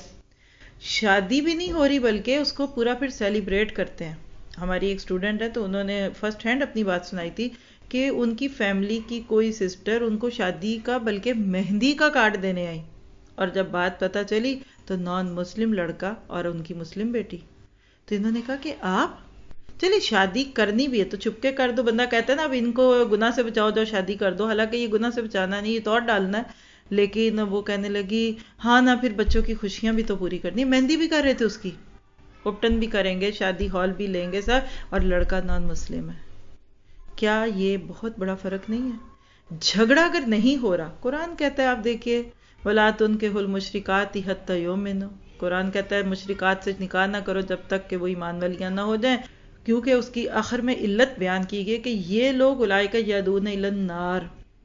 شادی بھی نہیں ہو رہی بلکہ اس کو پورا پھر سیلیبریٹ کرتے ہیں. ہماری ایک اسٹوڈنٹ ہے تو انہوں نے فرسٹ ہینڈ اپنی بات سنائی تھی کہ ان کی فیملی کی کوئی سسٹر ان کو شادی کا بلکہ مہندی کا کارڈ دینے آئی، اور جب بات پتہ چلی تو نان مسلم لڑکا اور ان کی مسلم بیٹی. تو انہوں نے کہا کہ آپ چلیے شادی کرنی بھی ہے تو چھپ کے کر دو. بندہ کہتا ہے نا اب ان کو گناہ سے بچاؤ، جاؤ شادی کر دو، حالانکہ یہ گناہ سے بچانا نہیں، یہ تو اور ڈالنا ہے. لیکن وہ کہنے لگی ہاں نا پھر بچوں کی خوشیاں بھی تو پوری کرنی. مہندی بھی کر رہے تھے اس کی، اپٹن بھی کریں گے، شادی ہال بھی لیں گے سر، اور لڑکا نان مسلم ہے. کیا یہ بہت بڑا فرق نہیں ہے؟ جھگڑا اگر نہیں ہو رہا، قرآن کہتا ہے آپ دیکھیے وَلَا تُنْكِحُوا الْمُشْرِكَاتِ حَتَّى يُؤْمِنُوا. قرآن کہتا ہے مشرکات سے نکاح نہ کرو جب تک کہ وہ ایمان والیاں نہ ہو جائیں، کیونکہ اس کی آخر میں علت بیان کی گئی کہ یہ لوگ اولئک یدعون الی النار،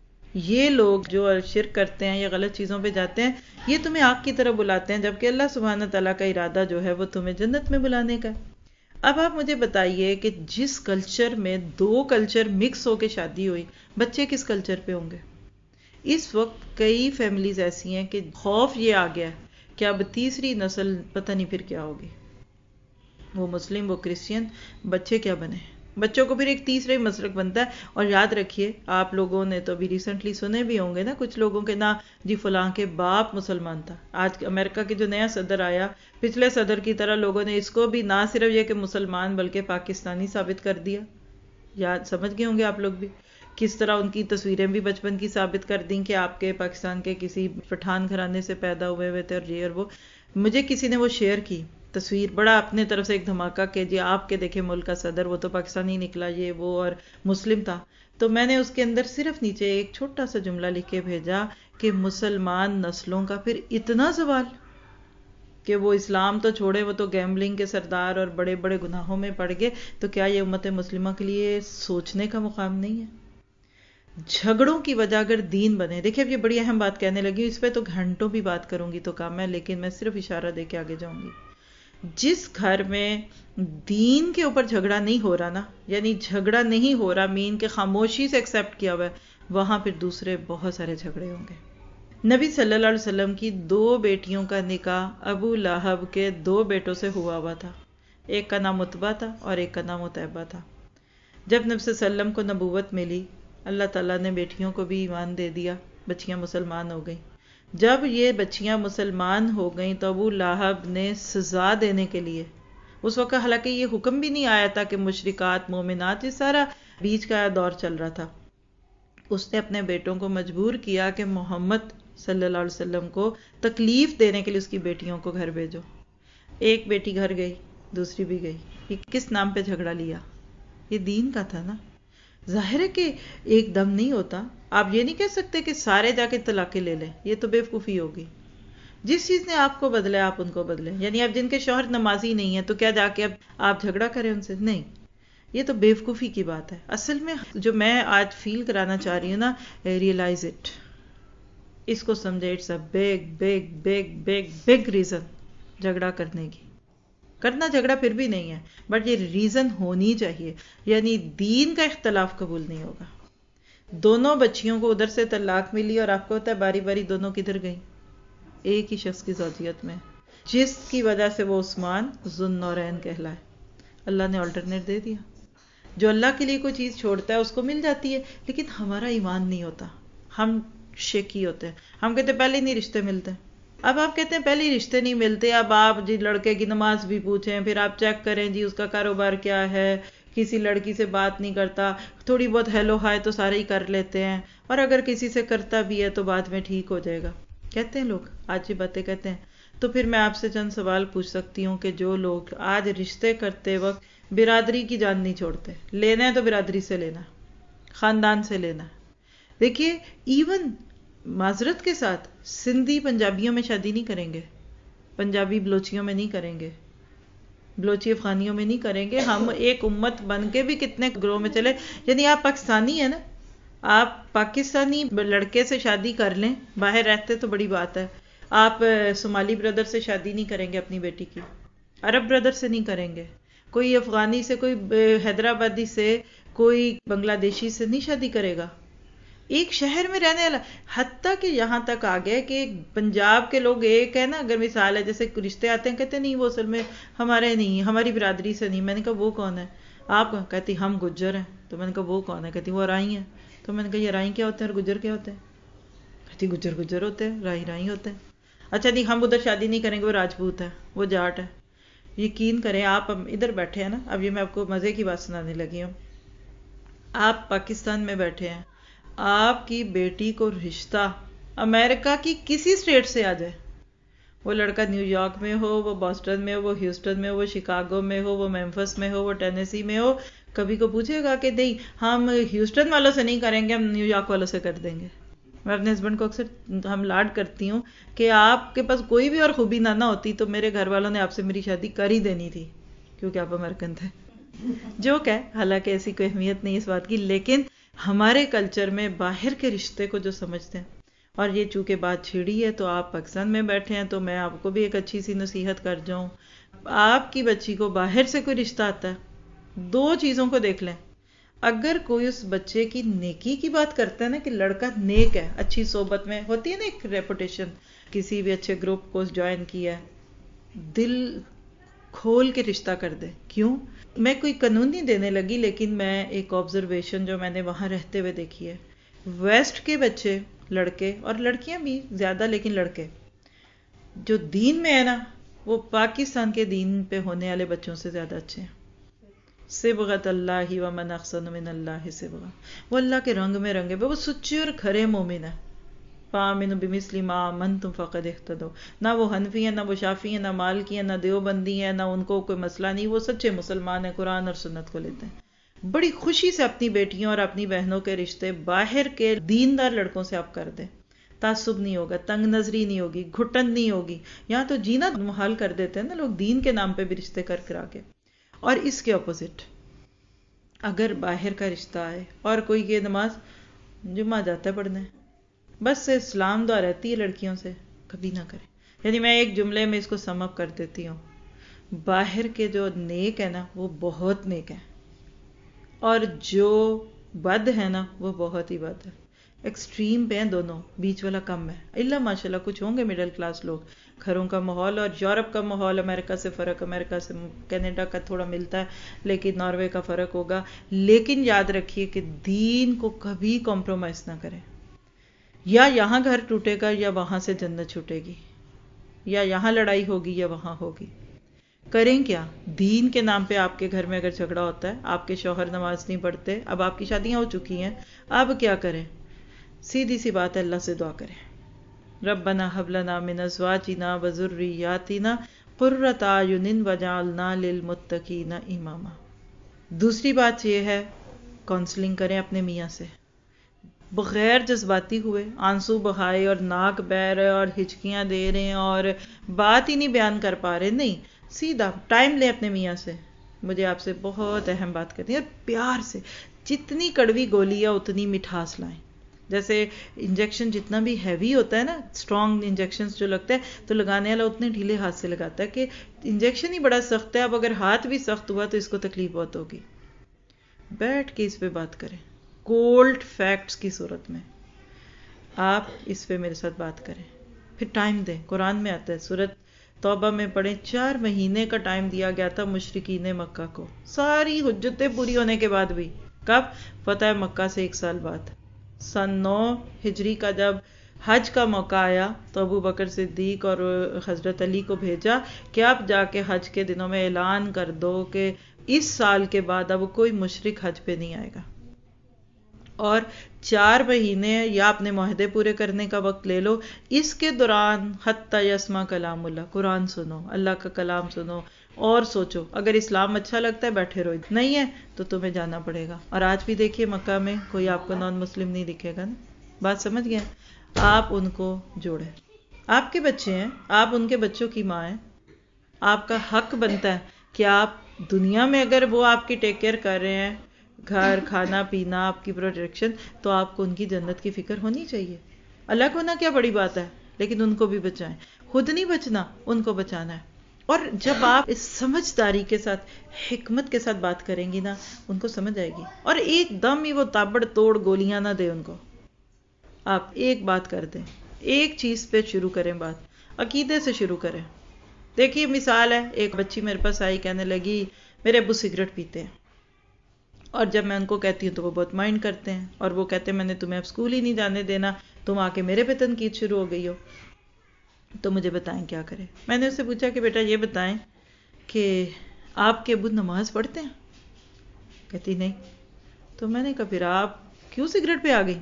یہ لوگ جو شرک کرتے ہیں یا غلط چیزوں پہ جاتے ہیں یہ تمہیں آگ کی طرف بلاتے ہیں، جبکہ اللہ سبحانہ تعالیٰ کا ارادہ جو ہے وہ تمہیں جنت میں بلانے کا. اب آپ مجھے بتائیے کہ جس کلچر میں دو کلچر مکس ہو کے شادی ہوئی، بچے کس کلچر پہ ہوں گے؟ اس وقت کئی فیملیز ایسی ہیں کہ خوف یہ آ گیا کہ اب تیسری نسل پتہ نہیں پھر کیا ہوگی، وہ مسلم وہ کرسچین، بچے کیا بنے. بچوں کو پھر ایک تیسرا ہی مسلک بنتا ہے. اور یاد رکھیے آپ لوگوں نے تو ابھی ریسنٹلی سنے بھی ہوں گے نا کچھ لوگوں کے نا جی فلاں کے باپ مسلمان تھا. آج امریکہ کے جو نیا صدر آیا، پچھلے صدر کی طرح لوگوں نے اس کو بھی نہ صرف یہ کہ مسلمان بلکہ پاکستانی ثابت کر دیا. یاد سمجھ گئے ہوں گے آپ لوگ بھی کس طرح ان کی تصویریں بھی بچپن کی ثابت کر دیں کہ آپ کے پاکستان کے کسی پٹھان گھرانے سے پیدا ہوئے ہوئے تھے اور یہ اور وہ. مجھے کسی نے وہ شیئر کی تصویر، بڑا اپنے طرف سے ایک دھماکہ کہ جی آپ کے دیکھیں ملک کا صدر وہ تو پاکستانی نکلا یہ وہ اور مسلم تھا. تو میں نے اس کے اندر صرف نیچے ایک چھوٹا سا جملہ لکھ کے بھیجا کہ مسلمان نسلوں کا پھر اتنا زوال کہ وہ اسلام تو چھوڑے، وہ تو گیمبلنگ کے سردار اور بڑے بڑے گناہوں میں پڑ گئے. تو کیا یہ امت مسلمہ کے لیے سوچنے کا مقام نہیں ہے؟ جھگڑوں کی وجہ اگر دین بنے، دیکھیں اب یہ بڑی اہم بات کہنے لگی، اس پہ تو گھنٹوں بھی بات کروں گی تو کم ہے، لیکن میں صرف اشارہ دے کے آگے جاؤں گی. جس گھر میں دین کے اوپر جھگڑا نہیں ہو رہا نا، یعنی جھگڑا نہیں ہو رہا مین کہ خاموشی سے ایکسیپٹ کیا ہوا ہے، وہاں پھر دوسرے بہت سارے جھگڑے ہوں گے. نبی صلی اللہ علیہ وسلم کی دو بیٹیوں کا نکاح ابو لہب کے دو بیٹوں سے ہوا ہوا تھا. ایک کا نام عتبہ تھا اور ایک کا نام عتیبہ تھا. جب نبی صلی اللہ علیہ وسلم کو نبوت ملی، اللہ تعالیٰ نے بیٹیوں کو بھی ایمان دے دیا، بچیاں مسلمان ہو گئیں. جب یہ بچیاں مسلمان ہو گئیں تو ابو لہب نے سزا دینے کے لیے، اس وقت حالانکہ یہ حکم بھی نہیں آیا تھا کہ مشرکات مومنات، یہ سارا بیچ کا دور چل رہا تھا، اس نے اپنے بیٹوں کو مجبور کیا کہ محمد صلی اللہ علیہ وسلم کو تکلیف دینے کے لیے اس کی بیٹیوں کو گھر بھیجو. ایک بیٹی گھر گئی، دوسری بھی گئی. یہ کس نام پہ جھگڑا لیا؟ یہ دین کا تھا نا. ظاہر ہے کہ ایک دم نہیں ہوتا. آپ یہ نہیں کہہ سکتے کہ سارے جا کے طلاقیں لے لیں، یہ تو بے وقوفی ہوگی. جس چیز نے آپ کو بدلے آپ ان کو بدلیں. یعنی اب جن کے شوہر نمازی نہیں ہیں تو کیا جا کے اب آپ جھگڑا کریں ان سے؟ نہیں، یہ تو بے وقوفی کی بات ہے. اصل میں جو میں آج فیل کرانا چاہ رہی ہوں نا، ریئلائز اٹ، اس کو سمجھے. It's a big big big big big reason جھگڑا کرنے کی. کرنا جھگڑا پھر بھی نہیں ہے، بٹ یہ ریزن ہونی چاہیے. یعنی دین کا اختلاف قبول نہیں ہوگا. دونوں بچیوں کو ادھر سے طلاق ملی اور آپ کو ہوتا ہے باری باری دونوں کدھر گئیں؟ ایک ہی شخص کی زوجیت میں، جس کی وجہ سے وہ عثمان ذوالنورین کہلائے. اللہ نے آلٹرنیٹ دے دیا. جو اللہ کے لیے کوئی چیز چھوڑتا ہے اس کو مل جاتی ہے، لیکن ہمارا ایمان نہیں ہوتا، ہم شیکی ہوتے ہیں. ہم کہتے ہیں پہلے نہیں رشتے ملتے. اب آپ کہتے ہیں پہلے ہی رشتے نہیں ملتے، اب آپ جی لڑکے کی نماز بھی پوچھیں، پھر آپ چیک کریں جی اس کا کاروبار کیا ہے، کسی لڑکی سے بات نہیں کرتا، تھوڑی بہت ہیلو ہائے تو سارے ہی کر لیتے ہیں، اور اگر کسی سے کرتا بھی ہے تو بعد میں ٹھیک ہو جائے گا. کہتے ہیں لوگ، آج یہ باتیں کہتے ہیں. تو پھر میں آپ سے چند سوال پوچھ سکتی ہوں کہ جو لوگ آج رشتے کرتے وقت برادری کی جان نہیں چھوڑتے، لینا ہے تو برادری سے لینا، خاندان سے لینا. دیکھیے ایون معذرت کے ساتھ سندھی پنجابیوں میں شادی نہیں کریں گے، پنجابی بلوچیوں میں نہیں کریں گے، بلوچی افغانیوں میں نہیں کریں گے. ہم ایک امت بن کے بھی کتنے گروہ میں چلے. یعنی آپ پاکستانی ہیں نا، آپ پاکستانی لڑکے سے شادی کر لیں، باہر رہتے تو بڑی بات ہے. آپ صومالی بردر سے شادی نہیں کریں گے اپنی بیٹی کی، عرب بردر سے نہیں کریں گے، کوئی افغانی سے، کوئی حیدرآبادی سے، کوئی بنگلہ دیشی سے نہیں شادی کرے گا. ایک شہر میں رہنے والا، حتیٰ کہ یہاں تک آ گئے کہ پنجاب کے لوگ ایک ہے نا، اگر مثال ہے جیسے رشتے آتے ہیں کہتے نہیں وہ اصل میں ہمارے نہیں، ہماری برادری سے نہیں. میں نے کہا وہ کون ہے؟ آپ کہتی ہم گجر ہیں. تو میں نے کہا وہ کون ہے؟ کہتی وہ رائی ہیں. تو میں نے کہا یہ رائی کیا ہوتے ہیں اور گجر کیا ہوتے ہیں؟ کہتی گجر گجر ہوتے ہیں، رائی رائی ہوتے ہیں. اچھا نہیں ہم ادھر شادی نہیں کریں گے، وہ راجپوت ہے، وہ جاٹ ہے. یقین کریں آپ ادھر بیٹھے ہیں نا، اب یہ میں آپ کو مزے کی بات سنانے لگی ہوں. آپ پاکستان میں بیٹھے ہیں، آپ کی بیٹی کو رشتہ امریکہ کی کسی اسٹیٹ سے آ جائے، وہ لڑکا نیو یارک میں ہو، وہ بoston میں ہو، وہ ہیوسٹن میں ہو، وہ شکاگو میں ہو، وہ میمفس میں ہو، وہ ٹینیسی میں ہو، کبھی کو پوچھے گا کہ نہیں ہم ہیوسٹن والوں سے نہیں کریں گے، ہم نیو یارک والوں سے کر دیں گے. میں اپنے ہسبینڈ کو اکثر ہم لاڈ کرتی ہوں کہ آپ کے پاس کوئی بھی اور خوبی نہ نہ ہوتی تو میرے گھر والوں نے آپ سے میری شادی کر ہی دینی تھی، کیونکہ آپ امریکن تھے. جوک ہے، حالانکہ ایسی کوئی اہمیت نہیں اس بات کی، لیکن ہمارے کلچر میں باہر کے رشتے کو جو سمجھتے ہیں. اور یہ چونکہ بات چھڑی ہے تو آپ پاکستان میں بیٹھے ہیں تو میں آپ کو بھی ایک اچھی سی نصیحت کر جاؤں. آپ کی بچی کو باہر سے کوئی رشتہ آتا ہے، دو چیزوں کو دیکھ لیں. اگر کوئی اس بچے کی نیکی کی بات کرتا ہے نا کہ لڑکا نیک ہے، اچھی صحبت میں ہوتی ہے نا ایک ریپوٹیشن، کسی بھی اچھے گروپ کو جوائن کیا ہے، دل کھول کے رشتہ کر دے. کیوں؟ میں کوئی قانون نہیں دینے لگی، لیکن میں ایک آبزرویشن جو میں نے وہاں رہتے ہوئے دیکھی ہے، ویسٹ کے بچے لڑکے اور لڑکیاں بھی زیادہ، لیکن لڑکے جو دین میں ہے نا وہ پاکستان کے دین پہ ہونے والے بچوں سے زیادہ اچھے ہیں. صبغت اللہ ومن احسن من اللہ صبغہ، وہ اللہ کے رنگ میں رنگے، وہ سچے اور کھرے مومن ہے. فآمنوا بمثل ما آمنتم فقد اہتدوا. نہ وہ حنفی ہیں، نہ وہ شافعی ہیں، نہ مالکی ہیں، نہ دیوبندی ہیں، نہ ان کو کوئی مسئلہ نہیں، وہ سچے مسلمان ہیں، قرآن اور سنت کو لیتے ہیں. بڑی خوشی سے اپنی بیٹیوں اور اپنی بہنوں کے رشتے باہر کے دیندار لڑکوں سے آپ کر دیں. تعصب نہیں ہوگا، تنگ نظری نہیں ہوگی، گھٹن نہیں ہوگی. یہاں تو جینا محال کر دیتے ہیں نا لوگ دین کے نام پہ بھی رشتے کر کرا کے. اور اس کے اپوزٹ اگر باہر کا رشتہ آئے اور کوئی یہ نماز جمعہ جاتا ہے پڑھنے، بس سے اسلام دعا رہتی ہے لڑکیوں سے، کبھی نہ کریں. یعنی میں ایک جملے میں اس کو سم اپ کر دیتی ہوں، باہر کے جو نیک ہے نا وہ بہت نیک ہے، اور جو بد ہے نا وہ بہت ہی بد ہے. ایکسٹریم پہ ہیں دونوں، بیچ والا کم ہے. اللہ ماشاءاللہ کچھ ہوں گے مڈل کلاس لوگ. گھروں کا ماحول اور یورپ کا ماحول، امریکہ سے فرق، امریکہ سے کینیڈا کا تھوڑا ملتا ہے، لیکن ناروے کا فرق ہوگا. لیکن یاد رکھیے کہ دین کو کبھی کمپرومائز نہ کریں. یا یہاں گھر ٹوٹے گا یا وہاں سے جنت چھوٹے گی، یا یہاں لڑائی ہوگی یا وہاں ہوگی. کریں کیا؟ دین کے نام پہ آپ کے گھر میں اگر جھگڑا ہوتا ہے، آپ کے شوہر نماز نہیں پڑھتے، اب آپ کی شادیاں ہو چکی ہیں، اب کیا کریں؟ سیدھی سی بات ہے، اللہ سے دعا کریں، ربنا ھب لنا من ازواجنا وذرریاتنا قرۃ اعین وجعلنا للمتقین اماما. دوسری بات یہ ہے، کونسلنگ کریں اپنے میاں سے، بغیر جذباتی ہوئے، آنسو بہائے اور ناک بہ رہے اور ہچکیاں دے رہے ہیں اور بات ہی نہیں بیان کر پا رہے. نہیں، سیدھا ٹائم لیں اپنے میاں سے، مجھے آپ سے بہت اہم بات کرنی ہے، اور پیار سے. جتنی کڑوی گولی ہے اتنی مٹھاس لائیں. جیسے انجیکشن جتنا بھی ہیوی ہوتا ہے نا، اسٹرانگ انجیکشن جو لگتا ہے تو لگانے والا اتنے ڈھیلے ہاتھ سے لگاتا ہے کہ انجیکشن ہی بڑا سخت ہے، اب اگر ہاتھ بھی سخت ہوا تو اس کو تکلیف بہت ہوگی. بیٹھ کے اس پہ بات کریں، کولڈ فیکٹس کی صورت میں آپ اس پہ میرے ساتھ بات کریں، پھر ٹائم دیں. قرآن میں آتا ہے، سورت توبہ میں پڑھیں، چار مہینے کا ٹائم دیا گیا تھا مشرکین مکہ کو، ساری حجتیں پوری ہونے کے بعد بھی. کب؟ فتح مکہ سے ایک سال بعد، سن نو ہجری کا جب حج کا موقع آیا تو ابو بکر صدیق اور حضرت علی کو بھیجا کہ اب جا کے حج کے دنوں میں اعلان کر دو کہ اس سال کے بعد اب کوئی مشرک حج پہ نہیں آئے گا. اور چار مہینے یا اپنے معاہدے پورے کرنے کا وقت لے لو، اس کے دوران حتی یسمع کلام اللہ، قرآن سنو، اللہ کا کلام سنو اور سوچو. اگر اسلام اچھا لگتا ہے بیٹھے رہو، نہیں ہے تو تمہیں جانا پڑے گا. اور آج بھی دیکھیے مکہ میں کوئی آپ کو نان مسلم نہیں دکھے گا نا. بات سمجھ گئے؟ آپ ان کو جوڑیں، آپ کے بچے ہیں، آپ ان کے بچوں کی ماں ہیں. آپ کا حق بنتا ہے کہ آپ دنیا میں اگر وہ آپ کی ٹیک کیئر کر رہے ہیں، گھر، کھانا پینا، آپ کی پروٹیکشن، تو آپ کو ان کی جنت کی فکر ہونی چاہیے. الگ ہونا کیا بڑی بات ہے، لیکن ان کو بھی بچائیں. خود نہیں بچنا، ان کو بچانا ہے. اور جب آپ اس سمجھداری کے ساتھ، حکمت کے ساتھ بات کریں گی نا، ان کو سمجھ آئے گی. اور ایک دم ہی وہ تابڑ توڑ گولیاں نہ دیں ان کو. آپ ایک بات کر دیں، ایک چیز پہ شروع کریں بات، عقیدے سے شروع کریں. دیکھیے مثال ہے، ایک بچی میرے پاس آئی، کہنے لگی میرے ابو سگریٹ پیتے ہیں، اور جب میں ان کو کہتی ہوں تو وہ بہت مائنڈ کرتے ہیں، اور وہ کہتے ہیں میں نے تمہیں اب اسکول ہی نہیں جانے دینا، تم آ کے میرے پہ تنقید شروع ہو گئی ہو، تو مجھے بتائیں کیا کریں. میں نے اس سے پوچھا کہ بیٹا یہ بتائیں کہ آپ کے ابو نماز پڑھتے ہیں؟ کہتی نہیں. تو میں نے کہا پھر آپ کیوں سگریٹ پہ آ گئی؟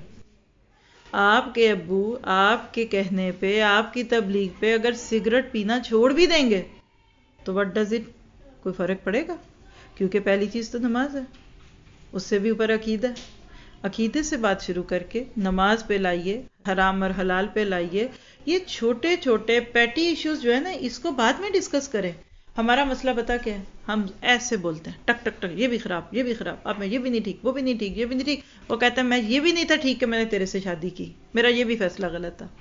آپ کے ابو آپ کے کہنے پہ، آپ کی تبلیغ پہ اگر سگریٹ پینا چھوڑ بھی دیں گے تو what does it، کوئی فرق پڑے گا؟ کیونکہ پہلی چیز تو نماز ہے، اس سے بھی اوپر عقیدہ. عقیدے سے بات شروع کر کے نماز پہ لائیے، حرام اور حلال پہ لائیے. یہ چھوٹے چھوٹے پیٹی ایشوز جو ہے نا، اس کو بعد میں ڈسکس کریں. ہمارا مسئلہ بتا کیا ہے؟ ہم ایسے بولتے ہیں ٹک ٹک ٹک، یہ بھی خراب، یہ بھی خراب، اب میں یہ بھی نہیں ٹھیک، وہ بھی نہیں ٹھیک، یہ بھی نہیں ٹھیک. وہ کہتا ہے میں یہ بھی نہیں تھا ٹھیک کہ میں نے تیرے سے شادی کی، میرا یہ بھی فیصلہ غلط تھا.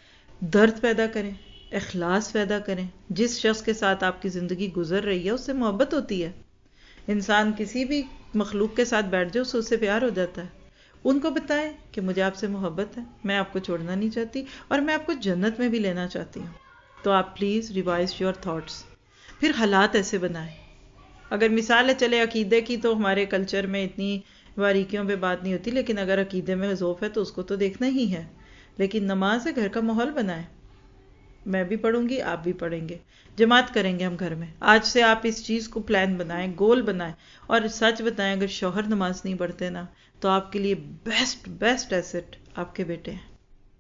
درد پیدا کریں، اخلاص پیدا کریں. جس شخص کے ساتھ آپ کی زندگی گزر رہی ہے اس سے محبت ہوتی ہے. انسان کسی بھی مخلوق کے ساتھ بیٹھ جائے اس سے پیار ہو جاتا ہے. ان کو بتائیں کہ مجھے آپ سے محبت ہے، میں آپ کو چھوڑنا نہیں چاہتی، اور میں آپ کو جنت میں بھی لینا چاہتی ہوں. تو آپ پلیز ریوائز یور تھاٹس. پھر حالات ایسے بنائیں. اگر مثال ہے چلے عقیدے کی، تو ہمارے کلچر میں اتنی باریکیوں پہ بات نہیں ہوتی، لیکن اگر عقیدے میں ذوف ہے تو اس کو تو دیکھنا ہی ہے. لیکن نماز ہے، گھر کا ماحول بنائیں. میں بھی پڑھوں گی، آپ بھی پڑھیں گے، جماعت کریں گے ہم گھر میں. آج سے آپ اس چیز کو پلان بنائیں، گول بنائیں. اور سچ بتائیں، اگر شوہر نماز نہیں پڑھتے نا، تو آپ کے لیے بیسٹ بیسٹ ایسٹ آپ کے بیٹے ہیں.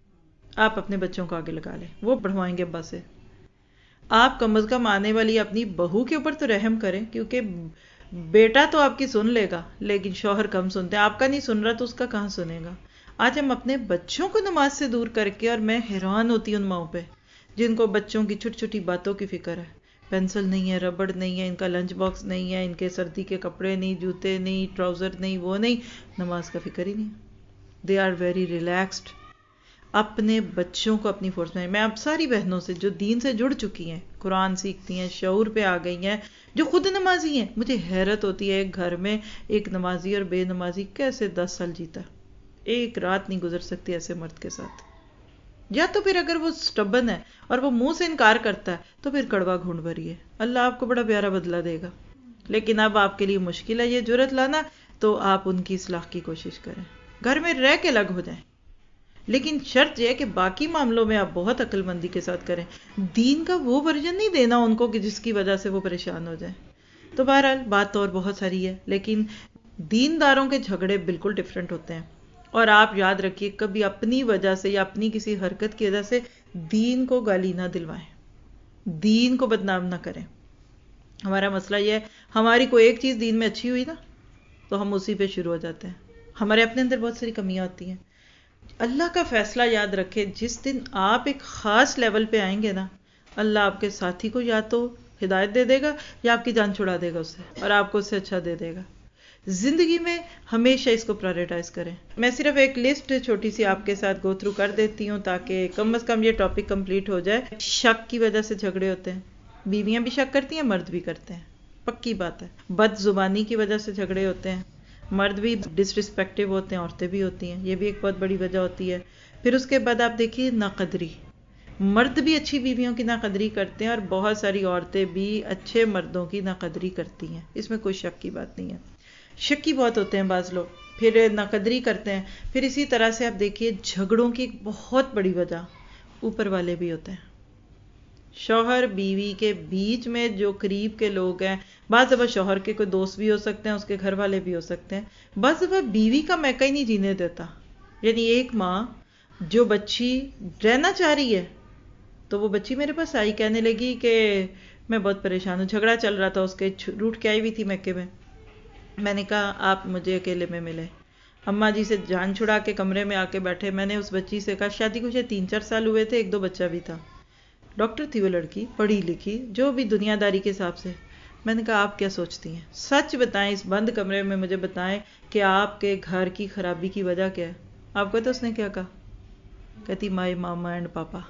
آپ اپنے بچوں کو آگے لگا لیں، وہ پڑھوائیں گے ابا سے. آپ کم از کم آنے والی اپنی بہو کے اوپر تو رحم کریں، کیونکہ بیٹا تو آپ کی سن لے گا لیکن شوہر کم سنتے ہیں. آپ کا نہیں سن رہا تو اس کا کہاں سنے گا؟ آج ہم اپنے بچوں کو نماز سے دور کر کے، اور میں حیران ہوتی ہوں ان ماؤں پہ جن کو بچوں کی چھوٹی چھوٹی باتوں کی فکر ہے. پینسل نہیں ہے، ربڑ نہیں ہے، ان کا لنچ باکس نہیں ہے، ان کے سردی کے کپڑے نہیں، جوتے نہیں، ٹراؤزر نہیں، وہ نہیں، نماز کا فکر ہی نہیں. They are very relaxed. اپنے بچوں کو اپنی فورس میں، میں اب ساری بہنوں سے جو دین سے جڑ چکی ہیں، قرآن سیکھتی ہیں، شعور پہ آ گئی ہیں، جو خود نمازی ہیں، مجھے حیرت ہوتی ہے ایک گھر میں ایک نمازی اور بے نمازی کیسے دس سال جیتا. ایک رات نہیں گزر سکتی ایسے مرد کے ساتھ. یا تو پھر اگر وہ سٹبن ہے اور وہ منہ سے انکار کرتا ہے تو پھر کڑوا گھونٹ بھریے، اللہ آپ کو بڑا پیارا بدلہ دے گا. لیکن اب آپ کے لیے مشکل ہے یہ جرأت لانا، تو آپ ان کی اصلاح کی کوشش کریں. گھر میں رہ کے الگ ہو جائیں، لیکن شرط یہ ہے کہ باقی معاملوں میں آپ بہت عقل مندی کے ساتھ کریں. دین کا وہ ورژن نہیں دینا ان کو کہ جس کی وجہ سے وہ پریشان ہو جائیں. تو بہرحال بات تو اور بہت ساری ہے، لیکن دینداروں کے جھگڑے بالکل ڈیفرنٹ ہوتے ہیں. اور آپ یاد رکھیے، کبھی اپنی وجہ سے یا اپنی کسی حرکت کی وجہ سے دین کو گالی نہ دلوائیں، دین کو بدنام نہ کریں. ہمارا مسئلہ یہ ہے، ہماری کوئی ایک چیز دین میں اچھی ہوئی نا تو ہم اسی پہ شروع ہو جاتے ہیں. ہمارے اپنے اندر بہت ساری کمیاں ہوتی ہیں. اللہ کا فیصلہ یاد رکھے، جس دن آپ ایک خاص لیول پہ آئیں گے نا، اللہ آپ کے ساتھی کو یا تو ہدایت دے دے گا یا آپ کی جان چھڑا دے گا اس سے، اور آپ کو اس سے اچھا دے دے گا. زندگی میں ہمیشہ اس کو پرائورٹائز کریں. میں صرف ایک لسٹ چھوٹی سی آپ کے ساتھ گو تھرو کر دیتی ہوں تاکہ کم از کم یہ ٹاپک کمپلیٹ ہو جائے. شک کی وجہ سے جھگڑے ہوتے ہیں، بیویاں بھی شک کرتی ہیں، مرد بھی کرتے ہیں، پکی بات ہے. بد زبانی کی وجہ سے جھگڑے ہوتے ہیں، مرد بھی ڈس ریسپیکٹو ہوتے ہیں، عورتیں بھی ہوتی ہیں، یہ بھی ایک بہت بڑی وجہ ہوتی ہے. پھر اس کے بعد آپ دیکھیے ناقدری، مرد بھی اچھی بیویوں کی ناقدری کرتے ہیں اور بہت ساری عورتیں بھی اچھے مردوں کی ناقدری کرتی ہیں، اس میں کوئی شک کی بات نہیں ہے. شکی بہت ہوتے ہیں بعض لوگ، پھر ناقدری کرتے ہیں. پھر اسی طرح سے آپ دیکھیے جھگڑوں کی ایک بہت بڑی وجہ اوپر والے بھی ہوتے ہیں. شوہر بیوی کے بیچ میں جو قریب کے لوگ ہیں، بعض دفعہ شوہر کے کوئی دوست بھی ہو سکتے ہیں، اس کے گھر والے بھی ہو سکتے ہیں، بعض دفعہ بیوی کا میکا ہی نہیں جینے دیتا. یعنی ایک ماں جو بچی رہنا چاہ رہی ہے، تو وہ بچی میرے پاس آئی، کہنے لگی کہ میں بہت پریشان ہوں، جھگڑا چل رہا تھا، اس کے روٹ کے آئی ہوئی تھی میکے میں. میں نے کہا آپ مجھے اکیلے میں ملے. اماں جی سے جان چھڑا کے کمرے میں آ کے بیٹھے. میں نے اس بچی سے کہا، شادی کو تین چار سال ہوئے تھے، ایک دو بچہ بھی تھا، ڈاکٹر تھی وہ لڑکی، پڑھی لکھی، جو بھی دنیا داری کے حساب سے. میں نے کہا آپ کیا سوچتی ہیں، سچ بتائیں، اس بند کمرے میں مجھے بتائیں کہ آپ کے گھر کی خرابی کی وجہ کیا ہے. آپ کو تو اس نے کیا کہا؟ کہتی مائی ماما اینڈ پاپا.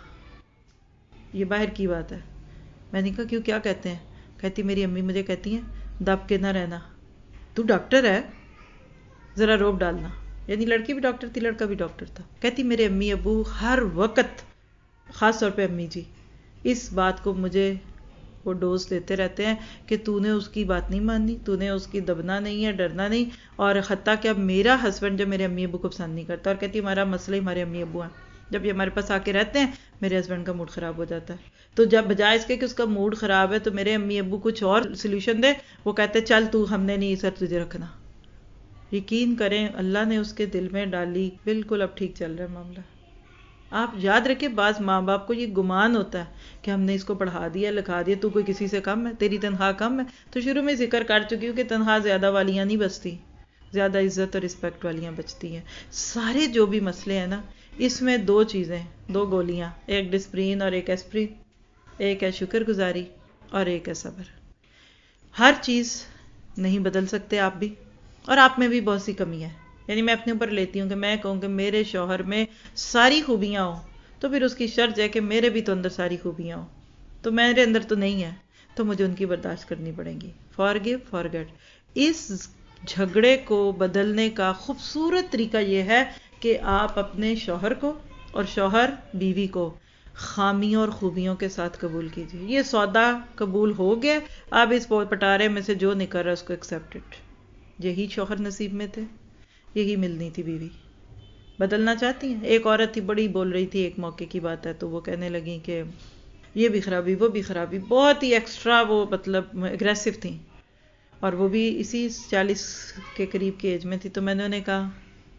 یہ باہر کی بات ہے. میں نے کہا کیوں، کیا کہتے ہیں؟ کہتی میری امی مجھے کہتی ہیں دب کے نہ رہنا، تو ڈاکٹر ہے ذرا روب ڈالنا. یعنی لڑکی بھی ڈاکٹر تھی، لڑکا بھی ڈاکٹر تھا. کہتی میرے امی ابو ہر وقت، خاص طور پہ امی جی، اس بات کو مجھے وہ ڈوز دیتے رہتے ہیں کہ تو نے اس کی بات نہیں ماننی، تو نے اس کی دبنا نہیں ہے، ڈرنا نہیں. اور حتیٰ کہ اب میرا ہسبینڈ جو میرے امی ابو کو پسند نہیں کرتا، اور کہتی ہمارا مسئلہ ہی ہمارے امی ابو ہیں، جب یہ ہمارے پاس آ کے رہتے ہیں میرے ہسبینڈ کا موڈ خراب ہو جاتا ہے. تو جب بجائے اس کے کہ اس کا موڈ خراب ہے تو میرے امی ابو کچھ اور سولوشن دے، وہ کہتے چل تو ہم نے نہیں سر تجھے رکھنا. یقین کریں اللہ نے اس کے دل میں ڈالی، بالکل اب ٹھیک چل رہا ہے معاملہ. آپ یاد رکھیں بعض ماں باپ کو یہ گمان ہوتا ہے کہ ہم نے اس کو پڑھا دیا لکھا دیا، تو کوئی کسی سے کم ہے، تیری تنخواہ کم ہے. تو شروع میں ذکر کر چکی ہوں کہ تنخواہ زیادہ والیاں نہیں بچتی، زیادہ عزت اور رسپیکٹ والیاں بچتی ہیں. سارے جو بھی مسئلے ہیں نا، اس میں دو چیزیں، دو گولیاں، ایک ڈسپرین اور ایک ایسپرین، ایک ہے شکر گزاری اور ایک ہے صبر. ہر چیز نہیں بدل سکتے آپ بھی، اور آپ میں بھی بہت سی کمی ہے. یعنی میں اپنے اوپر لیتی ہوں کہ میں کہوں کہ میرے شوہر میں ساری خوبیاں ہوں، تو پھر اس کی شرط ہے کہ میرے بھی تو اندر ساری خوبیاں ہوں، تو میرے اندر تو نہیں ہے، تو مجھے ان کی برداشت کرنی پڑیں گی. Forgive forget. اس جھگڑے کو بدلنے کا خوبصورت طریقہ یہ ہے کہ آپ اپنے شوہر کو اور شوہر بیوی کو خامیوں اور خوبیوں کے ساتھ قبول کیجیے. یہ سودا قبول ہو گیا، اب اس پٹارے میں سے جو نکل رہا ہے اس کو ایکسیپٹڈ. یہی شوہر نصیب میں تھے، یہی ملنی تھی بیوی. بدلنا چاہتی ہیں؟ ایک عورت تھی بڑی بول رہی تھی، ایک موقع کی بات ہے، تو وہ کہنے لگی کہ یہ بھی خرابی وہ بھی خرابی، بہت ہی ایکسٹرا، وہ مطلب اگریسو تھیں، اور وہ بھی اسی چالیس کے قریب کی ایج میں تھی. تو میں نے انہیں کہا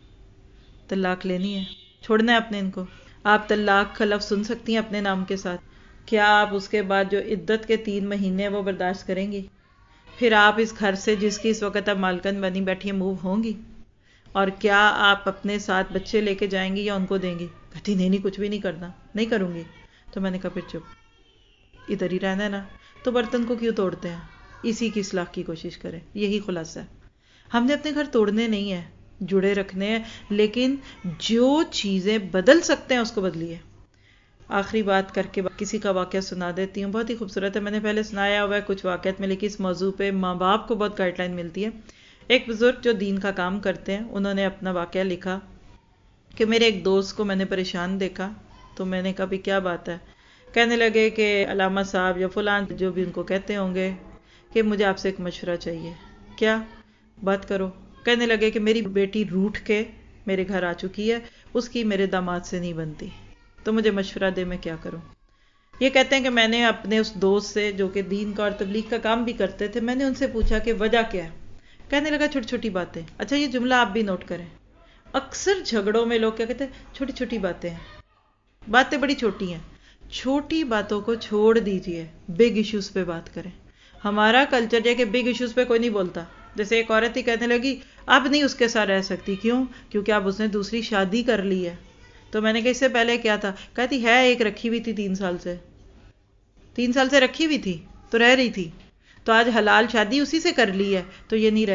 طلاق لینی ہے، چھوڑنا ہے اپنے ان کو. آپ طلاق کا لفظ سن سکتی ہیں اپنے نام کے ساتھ؟ کیا آپ اس کے بعد جو عدت کے تین مہینے وہ برداشت کریں گی؟ پھر آپ اس گھر سے جس کی اس وقت آپ مالکن بنی بیٹھی ہیں موو ہوں گی؟ اور کیا آپ اپنے ساتھ بچے لے کے جائیں گی یا ان کو دیں گی؟ کہتی نہیں نہیں کچھ بھی نہیں کرنا، نہیں کروں گی. تو میں نے کہا پھر چپ، ادھر ہی رہنا ہے نا، تو برتن کو کیوں توڑتے ہیں؟ اسی کی اصلاح کی کوشش کریں. یہی خلاصہ ہے. ہم نے اپنے گھر توڑنے نہیں ہیں، جڑے رکھنے ہیں، لیکن جو چیزیں بدل سکتے ہیں اس کو بدلیے. آخری بات کر کے کسی کا واقعہ سنا دیتی ہوں، بہت ہی خوبصورت ہے. میں نے پہلے سنایا ہوا ہے کچھ واقعات میں، لیکن اس موضوع پہ ماں باپ کو بہت گائیڈ لائن ملتی ہے. ایک بزرگ جو دین کا کام کرتے ہیں، انہوں نے اپنا واقعہ لکھا کہ میرے ایک دوست کو میں نے پریشان دیکھا، تو میں نے کہا بھی کیا بات ہے؟ کہنے لگے کہ علامہ صاحب یا فلان جو بھی ان کو کہتے ہوں گے کہ مجھے آپ سے ایک مشورہ چاہیے. کیا بات کرو؟ کہنے لگے کہ میری بیٹی روٹھ کے میرے گھر آ چکی ہے، اس کی میرے داماد سے نہیں بنتی، تو مجھے مشورہ دے میں کیا کروں. یہ کہتے ہیں کہ میں نے اپنے اس دوست سے جو کہ دین کا اور تبلیغ کا کام بھی کرتے تھے، میں نے ان سے پوچھا کہ وجہ کیا ہے. کہنے لگا چھوٹی چھوٹی باتیں. اچھا یہ جملہ آپ بھی نوٹ کریں، اکثر جھگڑوں میں لوگ کیا کہتے ہیں؟ چھوٹی چھوٹی باتیں ہیں، باتیں بڑی چھوٹی ہیں. چھوٹی باتوں کو چھوڑ دیجئے، بگ ایشوز پہ بات کریں. ہمارا کلچر ہے کہ بگ ایشوز پہ کوئی نہیں بولتا. جیسے ایک عورت ہی کہنے لگی اب نہیں اس کے ساتھ رہ سکتی. کیوں؟ کیونکہ اب اس نے دوسری شادی کر لی ہے. تو میں نے کہا اس سے پہلے کیا تھا؟ کہتی ہے ایک رکھی ہوئی تھی تین سال سے تین سال سے رکھی ہوئی تھی تو رہ رہی تھی، تو آج حلال شادی اسی سے کر لی ہے تو یہ نہیں رہ رہی.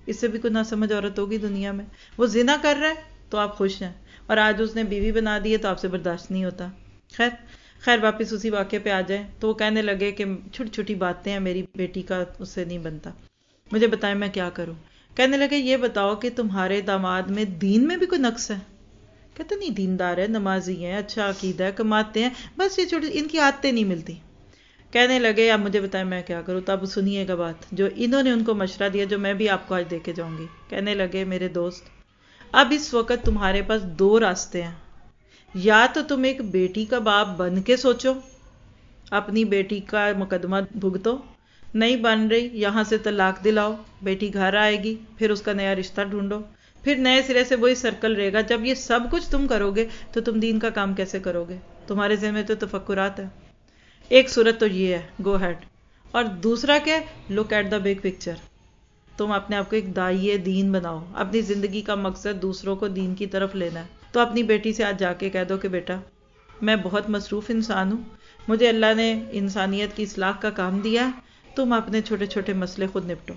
اس سے بھی کوئی نہ سمجھ عورت ہوگی دنیا میں؟ وہ زنا کر رہا ہے تو آپ خوش ہیں، اور آج اس نے بیوی بنا دی ہے تو آپ سے برداشت نہیں ہوتا۔ خیر خیر واپس اسی واقعے پہ آ جائیں تو وہ کہنے لگے کہ چھوٹی چھوٹی باتیں ہیں، میری بیٹی کا اس سے نہیں بنتا، مجھے بتائیں میں کیا کروں؟ کہنے لگے یہ بتاؤ کہ تمہارے داماد میں دین میں بھی کوئی نقص ہے؟ کہتے نہیں، دیندار ہے، نمازی ہیں، اچھا عقیدہ ہے، کماتے ہیں، بس یہ چھوٹی ان کی عادتیں نہیں ملتی۔ کہنے لگے اب مجھے بتائیں میں کیا کروں؟ تو اب سنیے گا بات جو انہوں نے ان کو مشورہ دیا، جو میں بھی آپ کو آج دے کے جاؤں گی۔ کہنے لگے میرے دوست، اب اس وقت تمہارے پاس دو راستے ہیں، یا تو تم ایک بیٹی کا باپ بن کے سوچو، اپنی بیٹی کا مقدمہ بھگتو، نہیں بن رہی یہاں سے طلاق دلاؤ، بیٹی گھر آئے گی، پھر اس کا نیا رشتہ ڈھونڈو، پھر نئے سرے سے وہی سرکل رہے گا۔ جب یہ سب کچھ تم کرو گے تو تم دین کا کام کیسے کرو گے؟ تمہارے ذہن میں تو تفکرات ہے۔ ایک صورت تو یہ ہے، گو ہیڈ، اور دوسرا کیا؟ Look at the big picture, تم اپنے آپ کو ایک داعیے دین بناؤ، اپنی زندگی کا مقصد دوسروں کو دین کی طرف لینا ہے۔ تو اپنی بیٹی سے آج جا کے کہہ دو کہ بیٹا میں بہت مصروف انسان ہوں، مجھے اللہ نے انسانیت کی اصلاح کا کام دیا، تم اپنے چھوٹے چھوٹے مسئلے خود نپٹو۔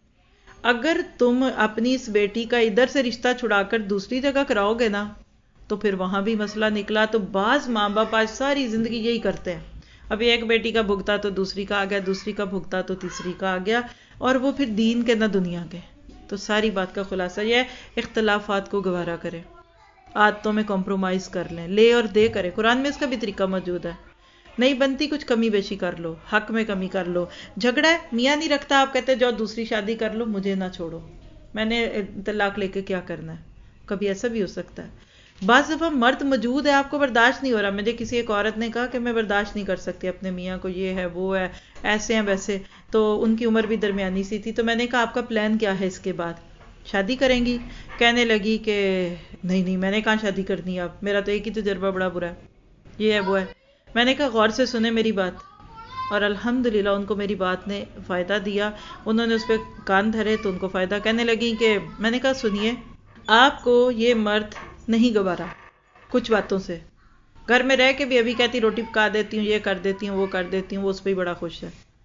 اگر تم اپنی اس بیٹی کا ادھر سے رشتہ چھڑا کر دوسری جگہ کراؤ گے نا تو پھر وہاں بھی مسئلہ نکلا۔ تو بعض ماں باپ آج ساری زندگی یہی کرتے ہیں، ابھی ایک بیٹی کا بھگتا تو دوسری کا آ گیا، دوسری کا بھگتا تو تیسری کا آ گیا، اور وہ پھر دین کے نہ دنیا کے۔ تو ساری بات کا خلاصہ یہ ہے، اختلافات کو گوارا کریں، عادتوں میں کمپرومائز کر لیں، لے اور دے کریں۔ قرآن میں اس کا بھی طریقہ موجود ہے، نہیں بنتی کچھ کمی بیشی کر لو، حق میں کمی کر لو۔ جھگڑا ہے، میاں نہیں رکھتا، آپ کہتے جاؤ دوسری شادی کر لو، مجھے نہ چھوڑو، میں نے طلاق لے کے کیا کرنا ہے؟ کبھی ایسا بھی ہو سکتا ہے۔ بعض دفعہ مرد موجود ہے، آپ کو برداشت نہیں ہو رہا، مجھے کسی ایک عورت نے کہا کہ میں برداشت نہیں کر سکتی اپنے میاں کو، یہ ہے وہ ہے، ایسے ہیں ویسے، تو ان کی عمر بھی درمیانی سی تھی، تو میں نے کہا آپ کا پلان کیا ہے اس کے بعد؟ شادی کریں گی؟ کہنے لگی کہ نہیں نہیں، میں نے کہاں شادی کرنی ہے، اب میرا تو ایک ہی تجربہ بڑا برا ہے، یہ ہے وہ ہے۔ میں نے کہا غور سے سنیں میری بات، اور الحمدللہ ان کو میری بات نے فائدہ دیا، انہوں نے اس پہ کان دھرے تو ان کو فائدہ۔ کہنے لگی کہ میں نے کہا سنیے، آپ کو یہ مرد نہیں گوارا کچھ باتوں سے، گھر میں رہ کے بھی ابھی کہتی روٹی پکا دیتی ہوں، یہ کر دیتی ہوں، وہ کر دیتی ہوں، وہ اس پہ ہی بڑا خوش ہے۔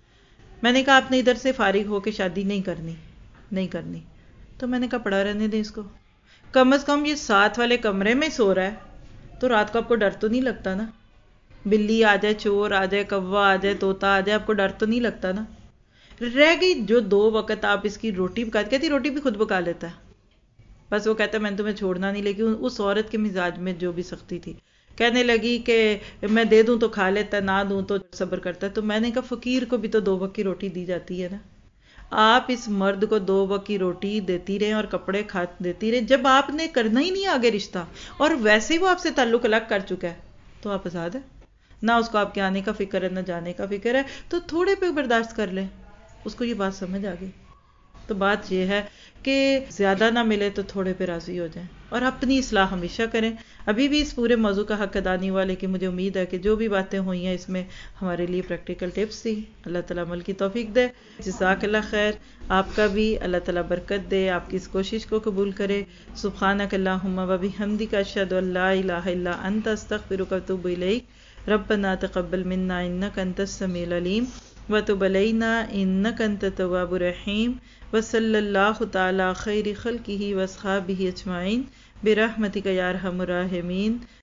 میں نے کہا آپ نے ادھر سے فارغ ہو کے شادی نہیں کرنی، نہیں کرنی۔ تو میں نے کہا پڑا رہنے دیں اس کو، کم از کم یہ ساتھ والے کمرے میں سو رہا ہے تو رات کو آپ کو ڈر تو نہیں لگتا نا؟ بلی آ جائے، چور آ جائے، کوا آ جائے، طوطا آ جائے، آپ کو ڈر تو نہیں لگتا نا؟ رہ گئی جو دو وقت آپ اس کی روٹی پکا، کہتی روٹی بھی خود پکا لیتا ہے، بس وہ کہتا ہے میں تمہیں چھوڑنا نہیں، لیکن اس عورت کے مزاج میں جو بھی سختی تھی۔ کہنے لگی کہ میں دے دوں تو کھا لیتا ہے، نہ دوں تو صبر کرتا ہے۔ تو میں نے کہا فقیر کو بھی تو دو وقت کی روٹی دی جاتی ہے نا، آپ اس مرد کو دو وقت کی روٹی دیتی رہیں اور کپڑے کھا دیتی رہیں، جب آپ نے کرنا ہی نہیں آگے رشتہ، اور ویسے ہی وہ آپ سے تعلق الگ کر چکا ہے، تو آپ آزاد ہے، نہ اس کو آپ کے آنے کا فکر ہے، نہ جانے کا فکر ہے، تو تھوڑے پہ برداشت کر لیں۔ اس کو یہ بات سمجھ آ گئی۔ تو بات یہ ہے کہ زیادہ نہ ملے تو تھوڑے پہ راضی ہو جائیں، اور اپنی اصلاح ہمیشہ کریں۔ ابھی بھی اس پورے موضوع کا حق ادا نہیں ہوا، لیکن مجھے امید ہے کہ جو بھی باتیں ہوئی ہیں اس میں ہمارے لیے پریکٹیکل ٹپس تھی۔ اللہ تعالیٰ عمل کی توفیق دے۔ جزاک اللہ خیر، آپ کا بھی اللہ تعالیٰ برکت دے، آپ کی اس کوشش کو قبول کرے۔ سبحانک اللہم و بحمدک، اشہد ان لا الہ الا انت، استغفرک و اتوب الیک۔ ربنا تقبل منا انک انت السمیع العلیم وتب علینا انک انت التواب الرحیم، وصلی اللہ تعالی خیر خلقہ واصحابہ اجمعین برحمتک یا ارحم الراحمین۔